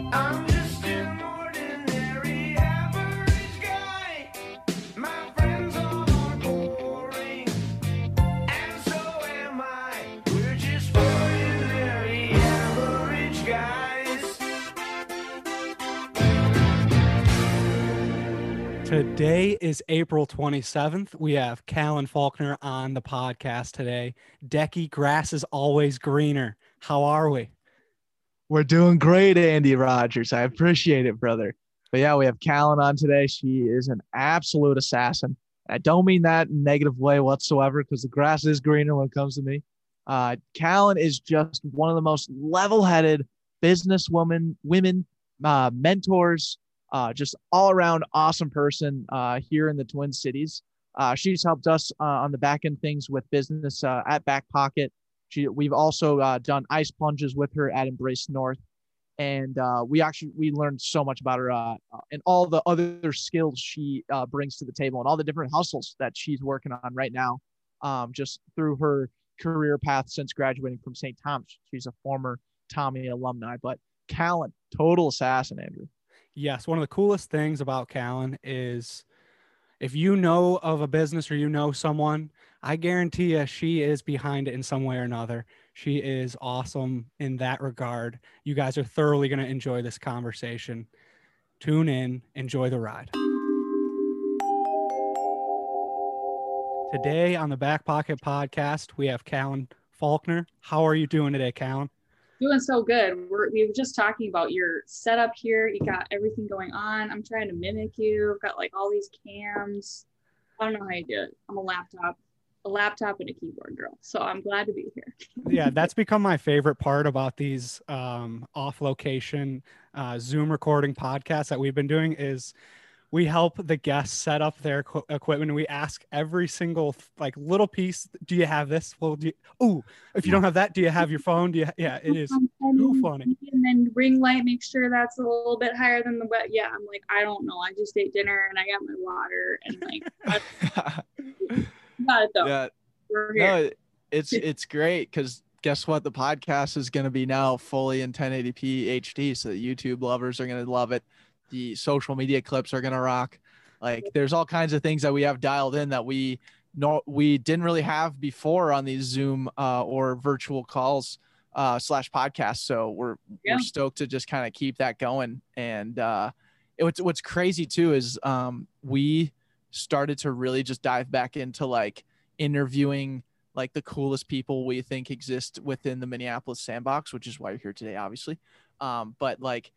I'm just an ordinary average guy. My friends all are boring, and so am I. We're just ordinary average guys. Today is April 27th. We have Callan Faulkner on the podcast today. Decky, grass is always greener. How are we? We're doing great, Andy Rogers. I appreciate it, brother. But yeah, we have Callan on today. She is an absolute assassin. I don't mean that in a negative way whatsoever, because the grass is greener when it comes to me. Callan is just one of the most level-headed businesswomen, mentors, just all-around awesome person here in the Twin Cities. She's helped us on the back end things with business at Back Pocket. We've also done ice plunges with her at Embrace North, and we learned so much about her and all the other skills she brings to the table and all the different hustles that she's working on right now, just through her career path since graduating from St. Thomas. She's a former Tommy alumni. But Callan, total assassin, Andrew. Yes, one of the coolest things about Callan is if you know of a business or you know someone, I guarantee you she is behind it in some way or another. She is awesome in that regard. You guys are thoroughly going to enjoy this conversation. Tune in, enjoy the ride. Today on the Back Pocket Podcast, we have Callan Faulkner. How are you doing today, Callan? Doing so good. We were just talking about your setup here. You got everything going on. I'm trying to mimic you. I've got like all these cams. I don't know how you do it. I'm a laptop and a keyboard girl. So I'm glad to be here. Yeah, that's become my favorite part about these off-location Zoom recording podcasts that we've been doing is we help the guests set up their equipment, and we ask every single like little piece. Do you have this? Well, if you don't have that, do you have your phone? Yeah, it is too funny. And then ring light, make sure that's a little bit higher than the wet. Yeah, I'm like, I don't know. I just ate dinner and I got my water and like, got it though. Yeah, we're here. no, it's great because guess what? The podcast is going to be now fully in 1080p HD, so the YouTube lovers are going to love it. The social media clips are going to rock. Like there's all kinds of things that we have dialed in that we didn't really have before on these Zoom or virtual calls / podcasts. So we're stoked to just kind of keep that going. And what's crazy too is we started to really just dive back into like interviewing like the coolest people we think exist within the Minneapolis sandbox, which is why you're here today, obviously. But like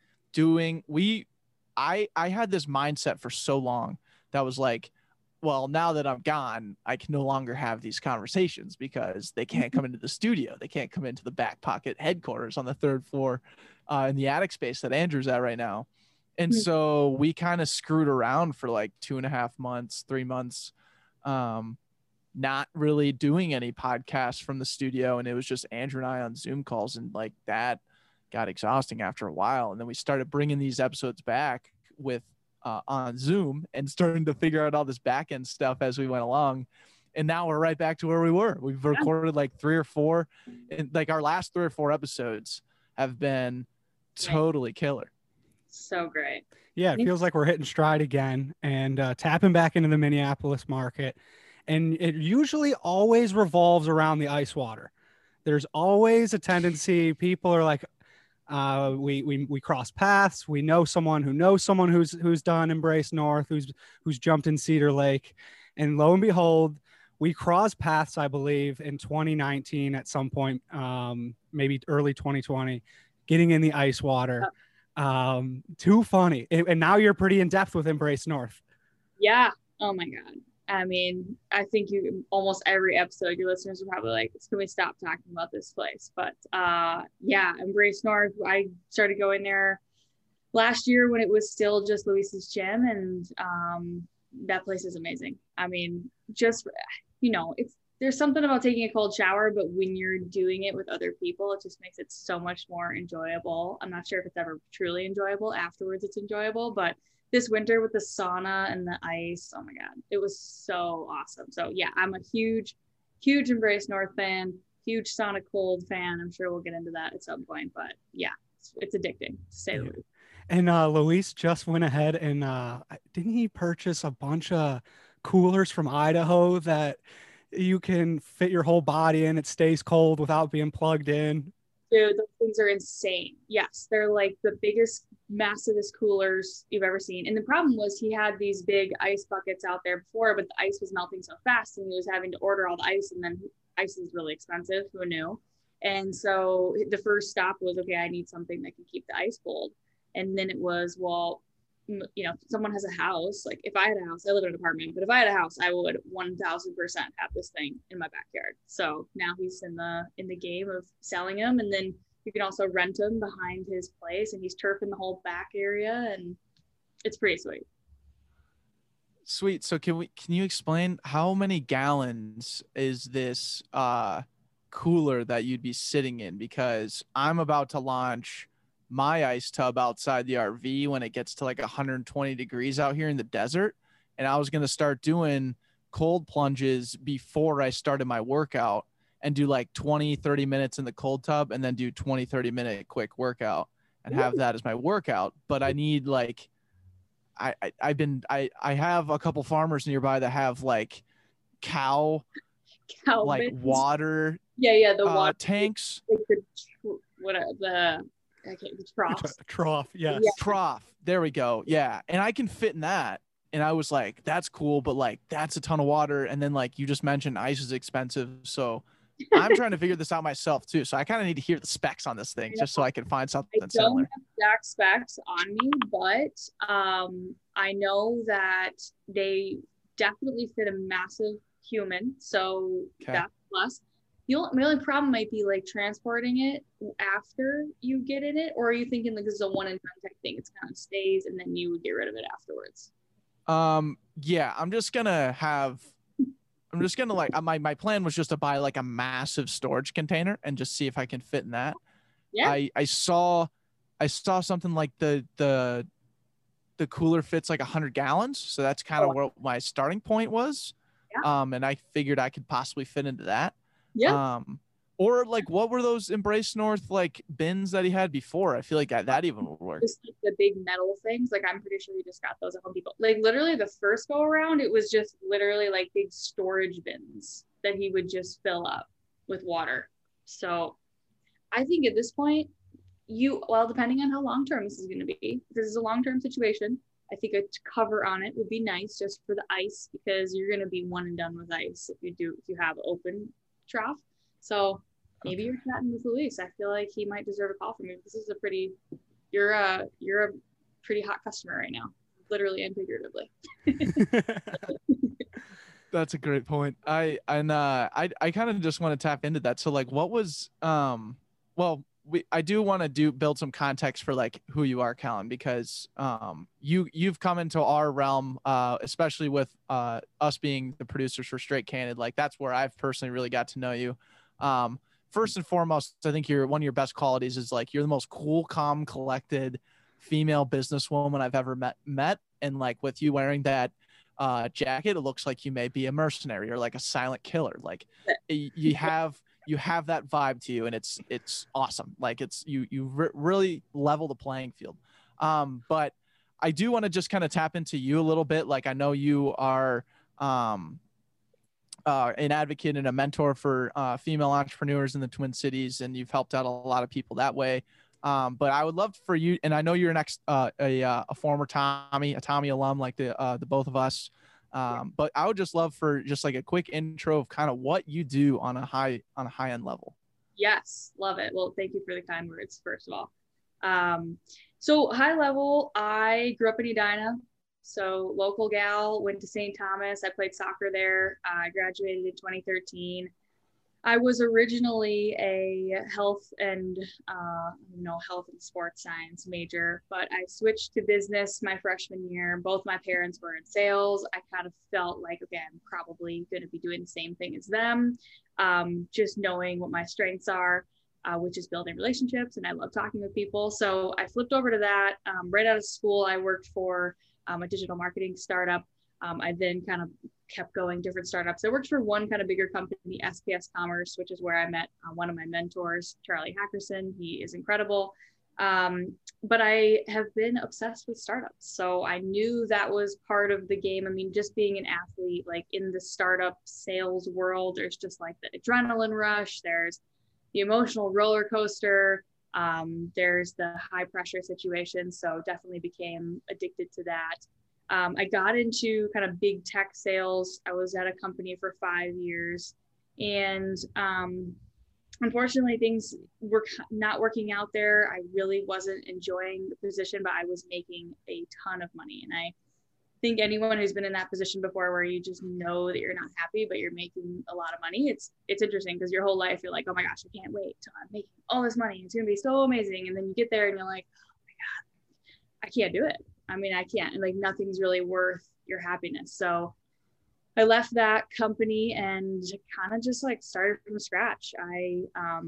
I had this mindset for so long that was like, well, now that I'm gone, I can no longer have these conversations because they can't come into the studio. They can't come into the Back Pocket headquarters on the 3rd floor in the attic space that Andrew's at right now. And so we kind of screwed around for like 2.5 months, 3 months, not really doing any podcasts from the studio. And it was just Andrew and I on Zoom calls, and like that got exhausting after a while. And then we started bringing these episodes back with on Zoom and starting to figure out all this back end stuff as we went along. And now we're right back to where we were. We've recorded like 3 or 4, and like our last 3 or 4 episodes have been totally killer. So great. Yeah, it feels like we're hitting stride again and tapping back into the Minneapolis market. And it usually always revolves around the ice water. There's always a tendency. People are like, we cross paths. We know someone who knows someone who's done Embrace North, who's jumped in Cedar Lake, and lo and behold, we crossed paths, I believe, in 2019 at some point, maybe early 2020, getting in the ice water. Too funny. And now you're pretty in depth with Embrace North. Yeah. Oh my God. I mean, I think almost every episode, your listeners are probably like, can we stop talking about this place? But yeah, Embrace North, I started going there last year when it was still just Luis's gym, and that place is amazing. I mean, just, there's something about taking a cold shower, but when you're doing it with other people, it just makes it so much more enjoyable. I'm not sure if it's ever truly enjoyable. Afterwards, it's enjoyable, but this winter with the sauna and the ice, oh my God, it was so awesome. So yeah, I'm a huge Embrace North fan, huge Sauna Cold fan. I'm sure we'll get into that at some point, but yeah, it's addicting, to say the least. And Luis just went ahead and didn't he purchase a bunch of coolers from Idaho that you can fit your whole body in? It stays cold without being plugged in. Dude, those things are insane. Yes, they're like the biggest, massivest coolers you've ever seen. And the problem was he had these big ice buckets out there before, but the ice was melting so fast and he was having to order all the ice. And then ice is really expensive. Who knew? And so the first stop was, okay, I need something that can keep the ice cold. And then it was, well, you know, if someone has a house, like if I had a house, I live in an apartment, but if I had a house, I would 1000% have this thing in my backyard. So now he's in the game of selling them, and then you can also rent them behind his place, and he's turfing the whole back area, and it's pretty sweet. Sweet. So can you explain how many gallons is this cooler that you'd be sitting in? Because I'm about to launch my ice tub outside the RV when it gets to like 120 degrees out here in the desert. And I was going to start doing cold plunges before I started my workout and do like 20-30 minutes in the cold tub and then do 20-30 minute quick workout and have that as my workout. But I need like, I have a couple farmers nearby that have like cow like bins. water Yeah, the water tanks. The troughs. Trough, yes. Yeah. Trough. There we go. Yeah. And I can fit in that. And I was like, that's cool, but like that's a ton of water. And then like you just mentioned ice is expensive. So I'm trying to figure this out myself too. So I kind of need to hear the specs on this thing just so I can find something I don't similar. have exact specs on me, but I know that they definitely fit a massive human. So that's plus. My only problem might be like transporting it after you get in it, or are you thinking like this is a one and done type thing? It's kind of stays and then you get rid of it afterwards. Yeah, I'm just gonna like my plan was just to buy like a massive storage container and just see if I can fit in that. Yeah. I saw something like the cooler fits like 100 gallons, so that's kind of what my starting point was. Yeah. And I figured I could possibly fit into that. Yeah. Or like what were those Embrace North like bins that he had before? I feel like that even would work. Just like the big metal things. Like I'm pretty sure he just got those at Home Depot. Like literally the first go around, it was just literally like big storage bins that he would just fill up with water. So I think at this point, depending on how long-term this is going to be, if this is a long-term situation, I think a cover on it would be nice just for the ice, because you're going to be one and done with ice if you have open trough. So maybe you're chatting with Luis. I feel like he might deserve a call from you. This is you're a pretty hot customer right now, literally and figuratively. That's a great point. I kind of just want to tap into that. So like, what was I do want to build some context for like who you are, Callan, because you've come into our realm, especially with us being the producers for Straight Candid. Like that's where I've personally really got to know you. First and foremost, I think one of your best qualities is like you're the most cool, calm, collected female businesswoman I've ever met. And like with you wearing that jacket, it looks like you may be a mercenary or like a silent killer. Like you have that vibe to you, and it's awesome. Like you really level the playing field. But I do want to just kind of tap into you a little bit. Like I know you are an advocate and a mentor for female entrepreneurs in the Twin Cities, and you've helped out a lot of people that way. But I would love for you, and I know you're a former a Tommy alum, like the both of us. But I would just love for just like a quick intro of kind of what you do on a high end level. Yes, love it. Well, thank you for the kind words, first of all. So high level, I grew up in Edina. So local gal, went to St. Thomas. I played soccer there. I graduated in 2013. I was originally a health and sports science major, but I switched to business my freshman year. Both my parents were in sales. I kind of felt like, okay, I'm probably going to be doing the same thing as them. Just knowing what my strengths are, which is building relationships, and I love talking with people. So I flipped over to that. Right out of school, I worked for a digital marketing startup. I then kind of kept going different startups. I worked for one kind of bigger company, SPS Commerce, which is where I met one of my mentors, Charlie Hackerson. He is incredible. But I have been obsessed with startups. So I knew that was part of the game. I mean, just being an athlete, like in the startup sales world, there's just like the adrenaline rush, there's the emotional roller coaster, there's the high pressure situation. So definitely became addicted to that. I got into kind of big tech sales. I was at a company for 5 years, and unfortunately things were not working out there. I really wasn't enjoying the position, but I was making a ton of money. And I think anyone who's been in that position before, where you just know that you're not happy but you're making a lot of money, it's interesting, because your whole life you're like, oh my gosh, I can't wait till I'm making all this money, it's going to be so amazing. And then you get there and you're like, oh my god, I can't do it. I mean, I can't. And like, nothing's really worth your happiness. So I left that company and kind of just like started from scratch. I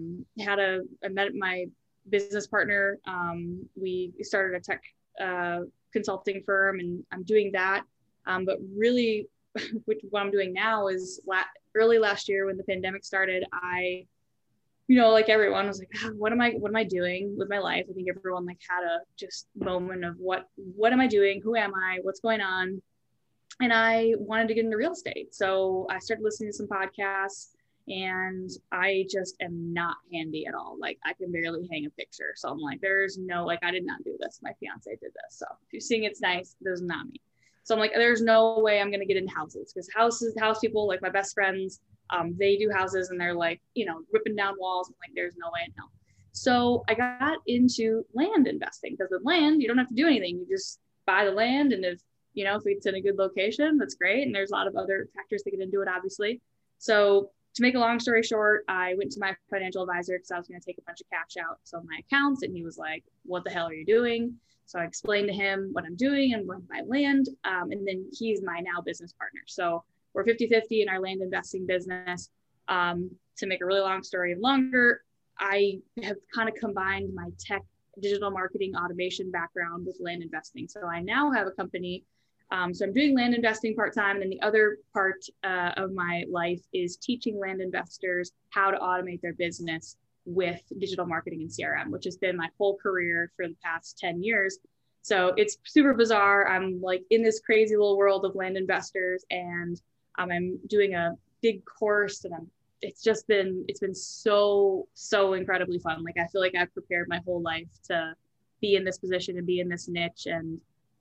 met my business partner. We started a tech consulting firm, and I'm doing that. But really, what I'm doing now is early last year when the pandemic started, I, like everyone was like, what am I doing with my life? I think everyone like had a just moment of what am I doing? Who am I? What's going on? And I wanted to get into real estate. So I started listening to some podcasts, and I just am not handy at all. Like, I can barely hang a picture. So I'm like, there's no, like, I did not do this. My fiance did this. So if you're seeing it's nice, there's not me. So I'm like, there's no way I'm going to get into houses, because house people, like my best friends, they do houses and they're like, ripping down walls. I'm like, there's no way in hell. So I got into land investing, because with land, you don't have to do anything. You just buy the land, and if it's in a good location, that's great. And there's a lot of other factors that get into it, obviously. So to make a long story short, I went to my financial advisor because I was going to take a bunch of cash out of my accounts. And he was like, what the hell are you doing? So I explained to him what I'm doing and going to buy land. And then he's my now business partner. So we're 50-50 in our land investing business. To make a really long story longer, I have kind of combined my tech, digital marketing, automation background with land investing. So I now have a company. So I'm doing land investing part-time, and then the other part of my life is teaching land investors how to automate their business with digital marketing and CRM, which has been my whole career for the past 10 years. So it's super bizarre. I'm like in this crazy little world of land investors, and I'm doing a big course, and it's been so incredibly fun. Like, I feel like I've prepared my whole life to be in this position and be in this niche. And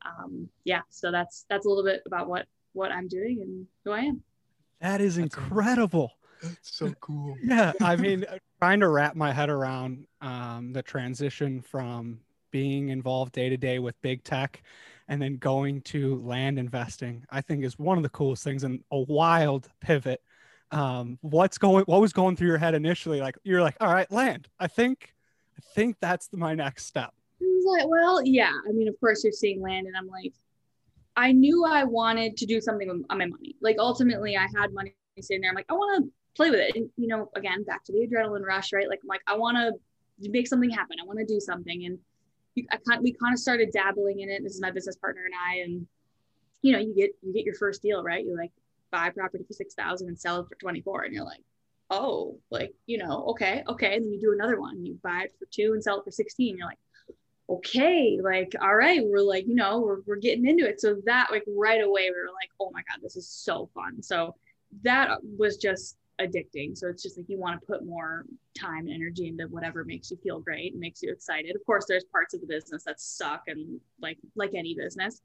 so that's a little bit about what I'm doing and who I am. That is incredible. That's so cool. Yeah. I mean, trying to wrap my head around the transition from being involved day to day with big tech and then going to land investing, I think is one of the coolest things, and a wild pivot. What was going through your head initially? Like, you're like, all right, land. I think that's my next step. I was like, well, yeah. I mean, of course you're seeing land, and I'm like, I knew I wanted to do something with my money. Like, ultimately I had money sitting there. I'm like, I want to play with it. And, again, back to the adrenaline rush, right? Like, I'm like, I want to make something happen. I want to do something. And we kind of started dabbling in it. This is my business partner and I, and, you get your first deal, right? You like buy property for 6,000 and sell it for 24. And you're like, oh, like, okay. And then you do another one, you buy it for 2 and sell it for 16. You're like, okay, like, all right, we're like, we're getting into it. So that, like, right away we were like, oh my God, this is so fun. So that was just addicting. So it's just like, you want to put more time and energy into whatever makes you feel great and makes you excited. Of course, there's parts of the business that suck, and like any business.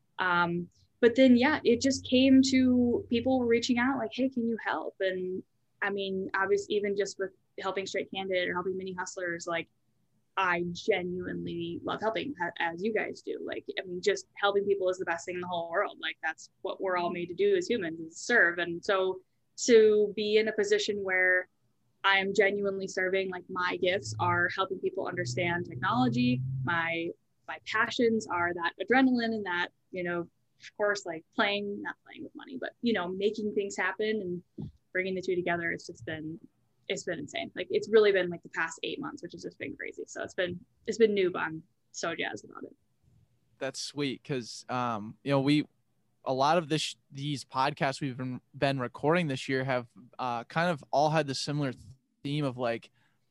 But then, yeah, it just came to people reaching out like, hey, can you help? And I mean, obviously, even just with helping Straight Candid or helping Mini Hustlers, like, I genuinely love helping, as you guys do. Like, I mean, just helping people is the best thing in the whole world. Like, that's what we're all made to do as humans, is serve. And so to be in a position where I am genuinely serving, like, my gifts are helping people understand technology. My passions are that adrenaline and that, of course, like not playing with money, but, making things happen and bringing the two together. It's been insane. Like, it's really been like the past 8 months, which has just been crazy. So it's been new, but I'm so jazzed about it. That's sweet. Cause, a lot of these podcasts we've been recording this year have kind of all had the similar theme of like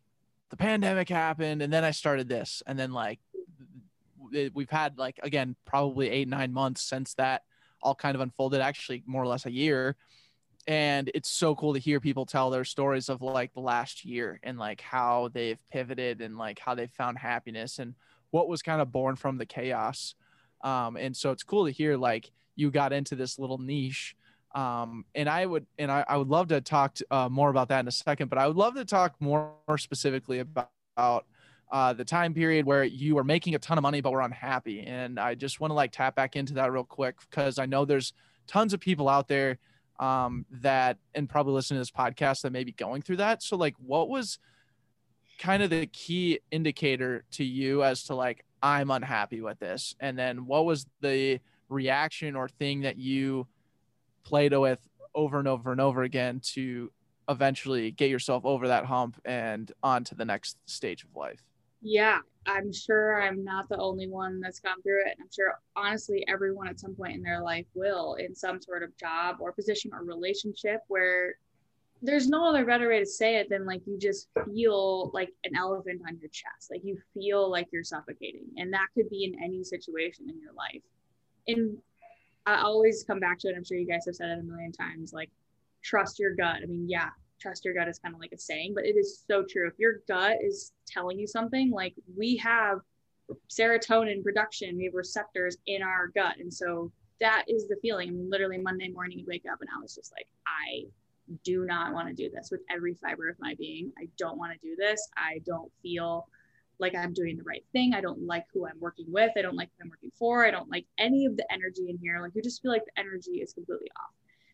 the pandemic happened, and then I started this, and then like we've had like, again, probably 8-9 months since that all kind of unfolded, actually more or less a year. And it's so cool to hear people tell their stories of like the last year and like how they've pivoted and like how they found happiness and what was kind of born from the chaos. And so it's cool to hear like you got into this little niche. And I would love to talk more about that in a second, but I would love to talk more specifically about the time period where you were making a ton of money but were unhappy. And I just want to like tap back into that real quick, because I know there's tons of people out there that, and probably listen to this podcast, that may be going through that. So like, what was kind of the key indicator to you as to like, I'm unhappy with this? And then what was the reaction or thing that you played with over and over and over again to eventually get yourself over that hump and on to the next stage of life? Yeah, I'm sure I'm not the only one that's gone through it. I'm sure, honestly, everyone at some point in their life will, in some sort of job or position or relationship, where there's no other better way to say it than like you just feel like an elephant on your chest. Like you feel like you're suffocating. And that could be in any situation in your life. And I always come back to it. I'm sure you guys have said it a million times, like trust your gut. I mean, yeah, trust your gut is kind of like a saying, but it is so true. If your gut is telling you something, like we have serotonin production, we have receptors in our gut. And so that is the feeling. I mean, literally Monday morning, you wake up and I was just like, I do not want to do this with every fiber of my being. I don't want to do this. I don't feel like I'm doing the right thing. I don't like who I'm working with. I don't like who I'm working for. I don't like any of the energy in here. Like you just feel like the energy is completely off.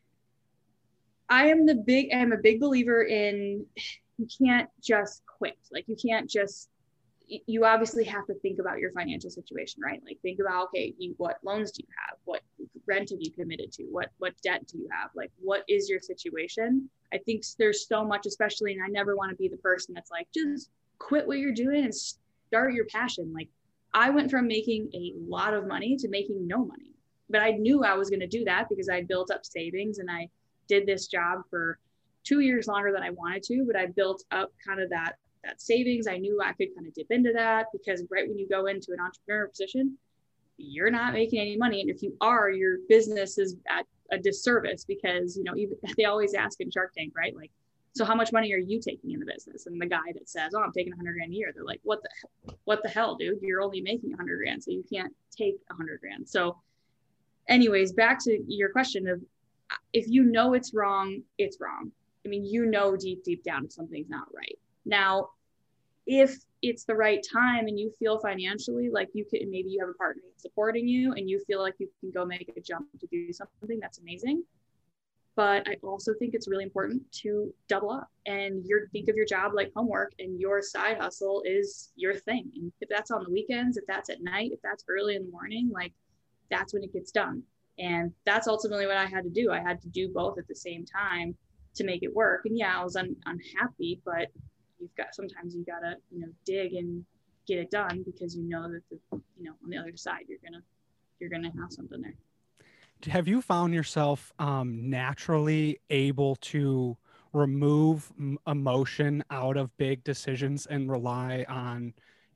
I'm a big believer in, you can't just quit. Like you can't just, you obviously have to think about your financial situation, right? Like think about, okay, what loans do you have? What rent have you committed to? What debt do you have? Like, what is your situation? I think there's so much, especially, and I never want to be the person that's like, just quit what you're doing and start your passion. Like I went from making a lot of money to making no money, but I knew I was going to do that because I built up savings and I did this job for 2 years longer than I wanted to, but I built up kind of that savings. I knew I could kind of dip into that, because right when you go into an entrepreneur position, you're not making any money. And if you are, your business is at a disservice, because, you know, even they always ask in Shark Tank, right? Like, so how much money are you taking in the business? And the guy that says, oh, I'm taking 100 grand a year, they're like, what the hell, dude? You're only making 100 grand. So you can't take 100 grand. So anyways, back to your question of, if you know it's wrong, it's wrong. I mean, you know, deep down, if something's not right. Now, if it's the right time and you feel financially like you can, maybe you have a partner that's supporting you and you feel like you can go make a jump to do something, that's amazing. But I also think it's really important to double up and think of your job like homework, and your side hustle is your thing. And if that's on the weekends, if that's at night, if that's early in the morning, like that's when it gets done. And that's ultimately what I had to do. I had to do both at the same time to make it work. And yeah, I was unhappy, but sometimes you gotta, dig and get it done, because you know that on the other side, you're gonna have something there. Have you found yourself naturally able to remove emotion out of big decisions and rely on,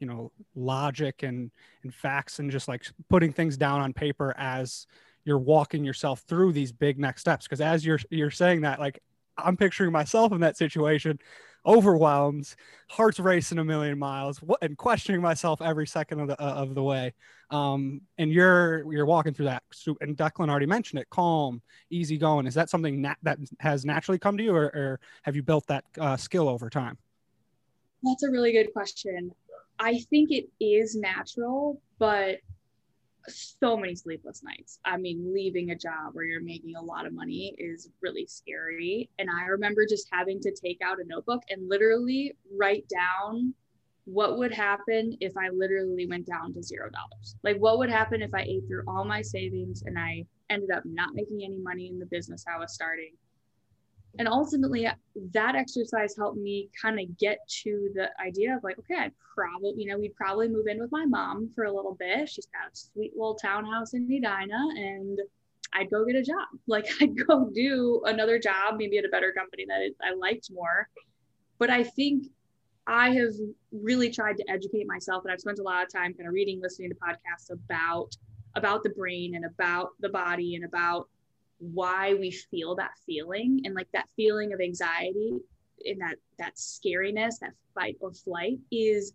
logic and facts, and just like putting things down on paper as you're walking yourself through these big next steps? Because as you're saying that, like, I'm picturing myself in that situation, overwhelmed, heart's racing a million miles, and questioning myself every second of the way. And you're walking through that. And Declan already mentioned it, calm, easy going. Is that something that has naturally come to you, or have you built that skill over time? That's a really good question. I think it is natural, but so many sleepless nights. I mean, leaving a job where you're making a lot of money is really scary. And I remember just having to take out a notebook and literally write down what would happen if I literally went down to $0. Like, what would happen if I ate through all my savings and I ended up not making any money in the business I was starting? And ultimately, that exercise helped me kind of get to the idea of like, okay, we'd probably move in with my mom for a little bit. She's got a sweet little townhouse in Edina, and I'd go get a job. Like, I'd go do another job, maybe at a better company that I liked more. But I think I have really tried to educate myself, and I've spent a lot of time kind of reading, listening to podcasts about the brain and about the body and about why we feel that feeling, and like that feeling of anxiety and that scariness, that fight or flight is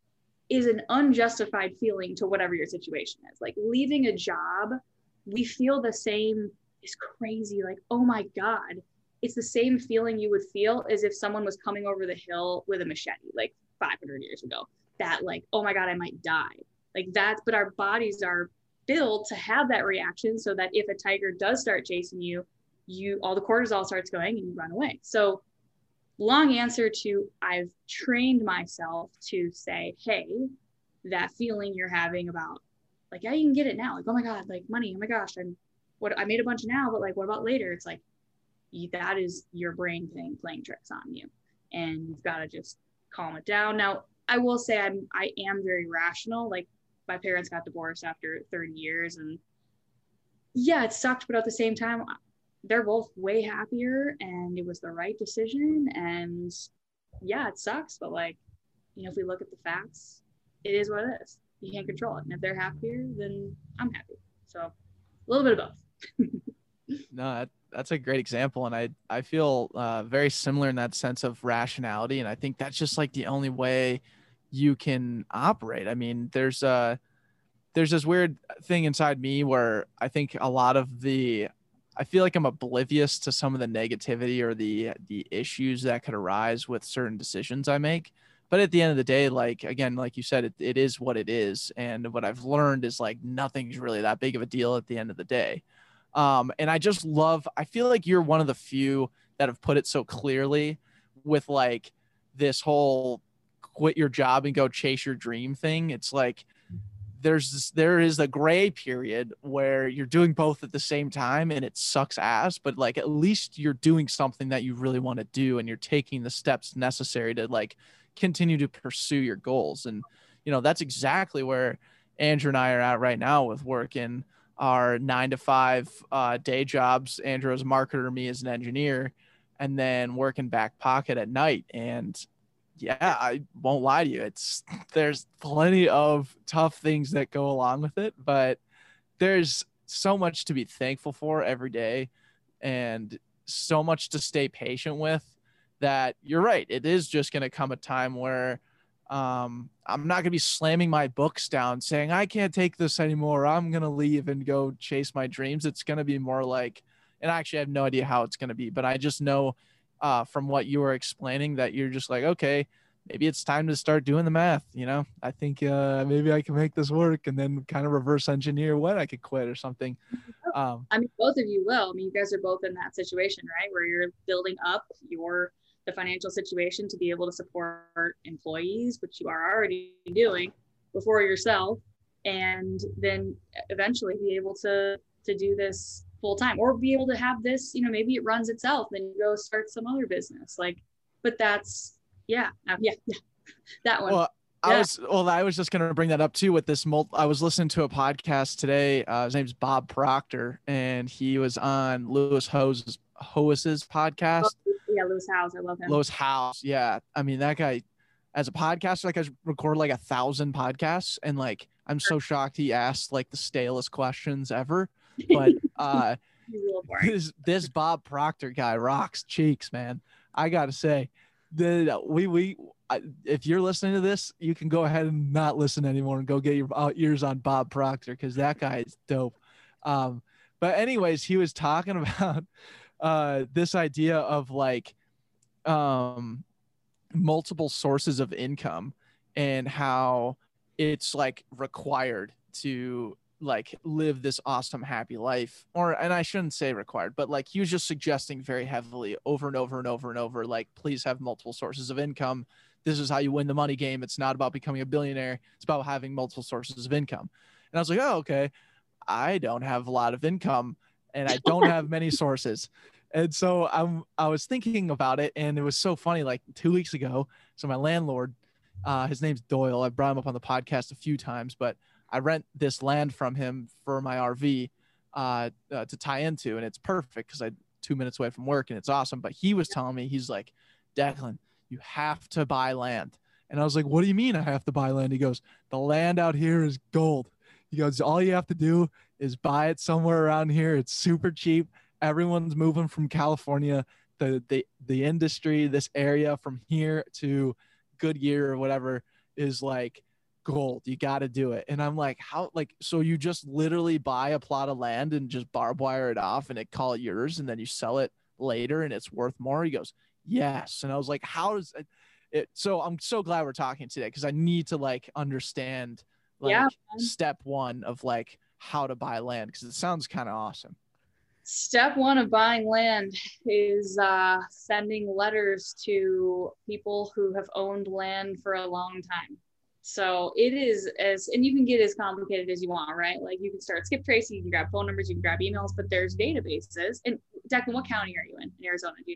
an unjustified feeling to whatever your situation is. Like leaving a job, we feel the same. It's crazy. Like, oh my God, it's the same feeling you would feel as if someone was coming over the hill with a machete, like 500 years ago. That like, oh my God, I might die. Like that's, but our bodies are built to have that reaction so that if a tiger does start chasing you, all the cortisol starts going and you run away. So long answer to, I've trained myself to say, hey, that feeling you're having about like, yeah, you can get it now. Like, oh my God, like money. Oh my gosh, I made a bunch now, but like, what about later? It's like, that is your brain playing tricks on you, and you've got to just calm it down. Now, I will say I am very rational. Like my parents got divorced after 30 years, and yeah, it sucked, but at the same time, they're both way happier, and it was the right decision. And yeah, it sucks, but like, if we look at the facts, it is what it is. You can't control it, and if they're happier, then I'm happy. So a little bit of both. No, that's a great example. And I feel very similar in that sense of rationality. And I think that's just like the only way you can operate. I mean, there's this weird thing inside me where I think a lot of I feel like I'm oblivious to some of the negativity or the issues that could arise with certain decisions I make. But at the end of the day, like, again, like you said, it is what it is. And what I've learned is like, nothing's really that big of a deal at the end of the day. And I feel like you're one of the few that have put it so clearly with like this whole quit your job and go chase your dream thing. It's like, there is a gray period where you're doing both at the same time and it sucks ass, but like, at least you're doing something that you really want to do and you're taking the steps necessary to like continue to pursue your goals. And, that's exactly where Andrew and I are at right now with working our 9-to-5 day jobs. Andrew as a marketer, me as an engineer, and then working back pocket at night. And yeah, I won't lie to you, there's plenty of tough things that go along with it, but there's so much to be thankful for every day and so much to stay patient with, that you're right. It is just going to come a time where I'm not going to be slamming my books down saying, I can't take this anymore, I'm going to leave and go chase my dreams. It's going to be more like, and actually I have no idea how it's going to be, but I just know from what you were explaining that you're just like, okay, maybe it's time to start doing the math. I think maybe I can make this work, and then kind of reverse engineer when I could quit or something. I mean, both of you will. I mean, you guys are both in that situation, right? Where you're building up the financial situation to be able to support employees, which you are already doing before yourself, and then eventually be able to do this full time, or be able to have this, maybe it runs itself, then you go start some other business. Like, but that's, yeah, that one. Well, I was just going to bring that up too with this. I was listening to a podcast today. His name's Bob Proctor, and he was on Lewis Howe's podcast. Yeah, Lewis Howes. I love him. Lewis Howes. Yeah. I mean, that guy, as a podcaster, like I record like 1,000 podcasts, and like, I'm so shocked he asked like the stalest questions ever. But this Bob Proctor guy rocks cheeks, man. I got to say, if you're listening to this, you can go ahead and not listen anymore and go get your ears on Bob Proctor, because that guy is dope. But anyways, he was talking about this idea of like multiple sources of income, and how it's like required to like live this awesome happy life, and I shouldn't say required, but like he was just suggesting very heavily over and over and over and over, like, please have multiple sources of income. This is how you win the money game. It's not about becoming a billionaire. It's about having multiple sources of income. And I was like, oh, okay. I don't have a lot of income, and I don't have many sources. And so I was thinking about it, and it was so funny. Like 2 weeks ago, so my landlord, his name's Doyle. I brought him up on the podcast a few times, but I rent this land from him for my RV to tie into, and it's perfect because I'm 2 minutes away from work, and it's awesome. But he was telling me, he's like, Declan, you have to buy land. And I was like, what do you mean I have to buy land? He goes, the land out here is gold. He goes, all you have to do is buy it somewhere around here. It's super cheap. Everyone's moving from California. The industry, this area from here to Goodyear or whatever is like gold. You got to do it. And I'm like, how, like, so you just literally buy a plot of land and just barbed wire it off and call it yours, and then you sell it later and it's worth more? He goes, yes. And I was like, how does it? So I'm so glad we're talking today, because I need to like understand like step one of like how to buy land, because it sounds kind of awesome. Step one of buying land is sending letters to people who have owned land for a long time. So it is and you can get as complicated as you want, right? Like you can start skip tracing, you can grab phone numbers, you can grab emails, but there's databases. And Declan, what county are you in Arizona? Do you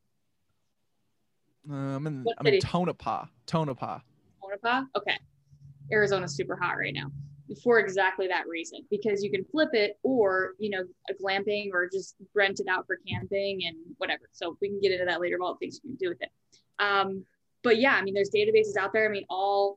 know? I'm in Tonopah. Tonopah. Okay. Arizona's super hot right now for exactly that reason, because you can flip it, or, you know, a glamping, or just rent it out for camping and whatever. So we can get into that later about things you can do with it. But yeah, I mean, there's databases out there. I mean, all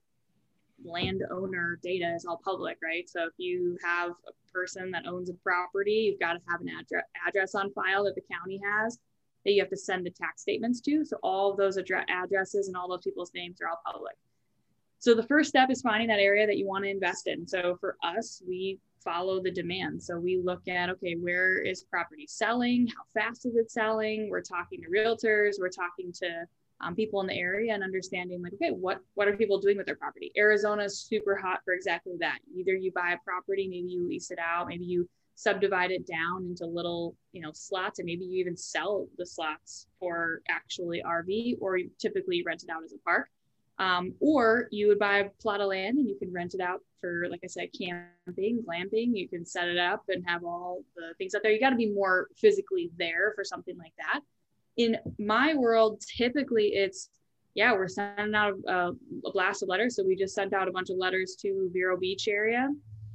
landowner data is all public, right? So if you have a person that owns a property, you've got to have an address on file that the county has that you have to send the tax statements to. So all of those addresses and all those people's names are all public. So the first step is finding that area that you want to invest in. So for us, we follow the demand. So we look at, okay, where is property selling? How fast is it selling? We're talking to realtors. We're talking to people in the area and understanding like, okay, what are people doing with their property? Arizona is super hot for exactly that. Either you buy a property, maybe you lease it out, maybe you subdivide it down into little, you know, slots, and maybe you even sell the slots for actually RV, or you typically rent it out as a park. Or you would buy a plot of land and you can rent it out for, like I said, camping, glamping. You can set it up and have all the things out there. You got to be more physically there for something like that. In my world, typically it's, we're sending out a blast of letters. So we just sent out a bunch of letters to Vero Beach area.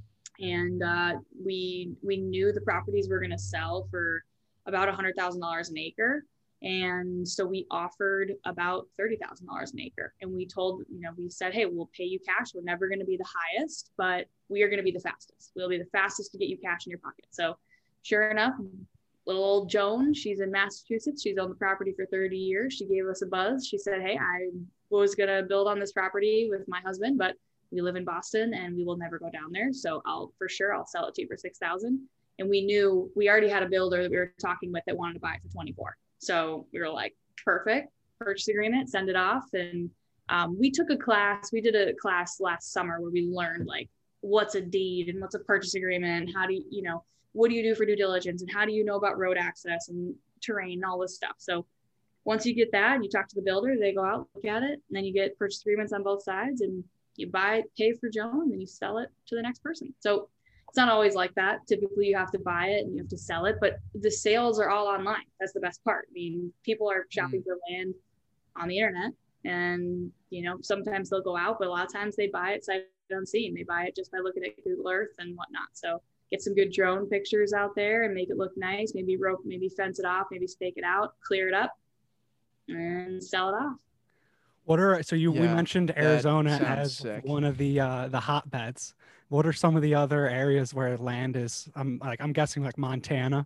And we knew the properties were going to sell for about $100,000 an acre. And so we offered about $30,000 an acre. And we told, you know, we said, hey, we'll pay you cash. We're never going to be the highest, but we are going to be the fastest. We'll be the fastest to get you cash in your pocket. So sure enough, little old Joan, she's in Massachusetts. She's owned the property for 30 years. She gave us a buzz. She said, hey, I was going to build on this property with my husband, but we live in Boston and we will never go down there. So I'll sell it to you for $6,000. And we knew we already had a builder that we were talking with that wanted to buy it for 24. So we were like, perfect, purchase agreement, send it off. And we did a class last summer where we learned like, what's a deed and what's a purchase agreement? And how do you, what do you do for due diligence? And how do you know about road access and terrain and all this stuff? So once you get that and you talk to the builder, they go out, look at it, and then you get purchase agreements on both sides, and you pay for Joan, and then you sell it to the next person. So it's not always like that. Typically you have to buy it and you have to sell it, but the sales are all online. That's the best part. I mean, people are shopping for land on the internet, and, sometimes they'll go out, but a lot of times they buy it sight unseen. They buy it just by looking at Google Earth and whatnot. So get some good drone pictures out there and make it look nice. Maybe fence it off, maybe stake it out, clear it up, and sell it off. We mentioned Arizona as sick. One of the hotbeds. What are some of the other areas where land is? I'm guessing like Montana.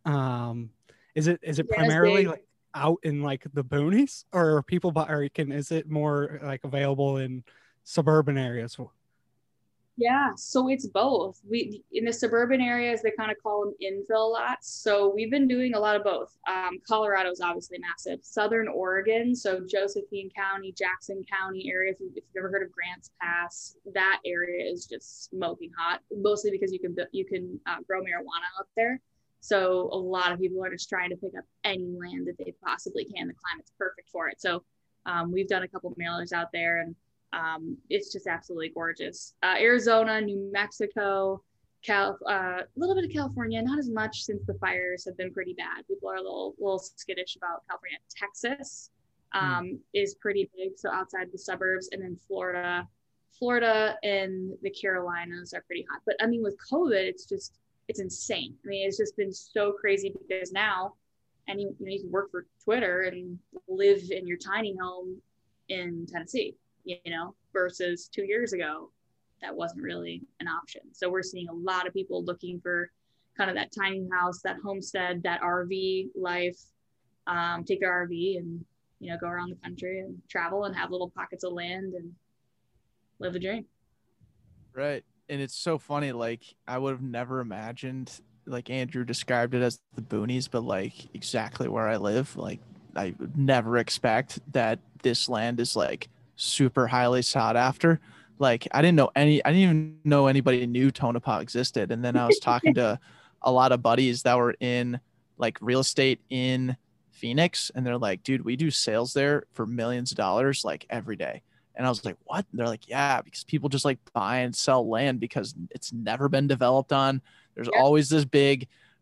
Is it primarily like out in like the boonies, or is it more like available in suburban areas? Yeah, so it's both. We in the suburban areas, they kind of call them infill lots. So we've been doing a lot of both. Colorado is obviously massive. Southern Oregon, so Josephine County, Jackson County area. If you've ever heard of Grants Pass, that area is just smoking hot. Mostly because you can grow marijuana up there. So a lot of people are just trying to pick up any land that they possibly can. The climate's perfect for it. So we've done a couple of mailers out there, and it's just absolutely gorgeous. Arizona, New Mexico, a little bit of California, not as much since the fires have been pretty bad. People are a little skittish about California. Texas is pretty big, so outside the suburbs, and then Florida and the Carolinas are pretty hot. But I mean, with COVID, it's insane. I mean, it's just been so crazy because now, and you can work for Twitter and live in your tiny home in Tennessee. versus 2 years ago, that wasn't really an option. So we're seeing a lot of people looking for kind of that tiny house, that homestead, that RV life, take their RV and, go around the country and travel and have little pockets of land and live the dream. Right. And it's so funny. Like, I would have never imagined, like Andrew described it as the boonies, but like exactly where I live, like I would never expect that this land is like super highly sought after. Like, I didn't even know anybody knew Tonopah existed. And then I was talking to a lot of buddies that were in like real estate in Phoenix, and they're like, dude, we do sales there for millions of dollars like every day. And I was like, what? And they're like, yeah, because people just like buy and sell land because it's never been developed on. There's always this big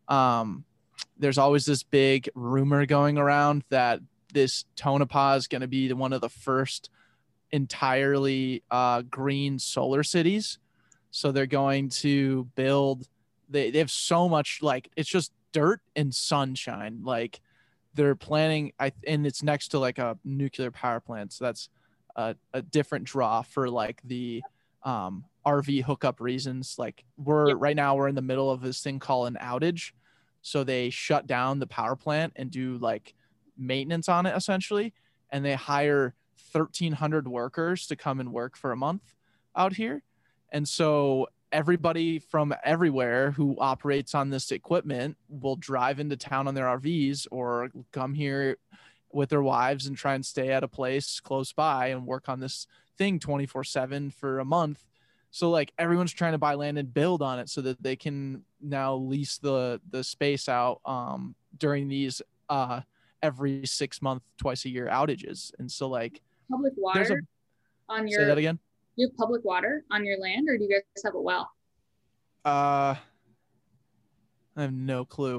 rumor going around that this Tonopah is going to be one of the first entirely green solar cities. So they're going to build, they have so much, like, it's just dirt and sunshine. Like, they're planning, and it's next to like a nuclear power plant. So that's a different draw for like the RV hookup reasons. Like, right now we're in the middle of this thing called an outage. So they shut down the power plant and do like maintenance on it essentially. And they hire 1,300 workers to come and work for a month out here. And so everybody from everywhere who operates on this equipment will drive into town on their RVs or come here with their wives and try and stay at a place close by and work on this thing 24/7 for a month. So like everyone's trying to buy land and build on it so that they can now lease the space out during these every 6 month, twice a year outages. And so like public water on your, say that again. You have public water on your land, or do you guys have a well? I have no clue.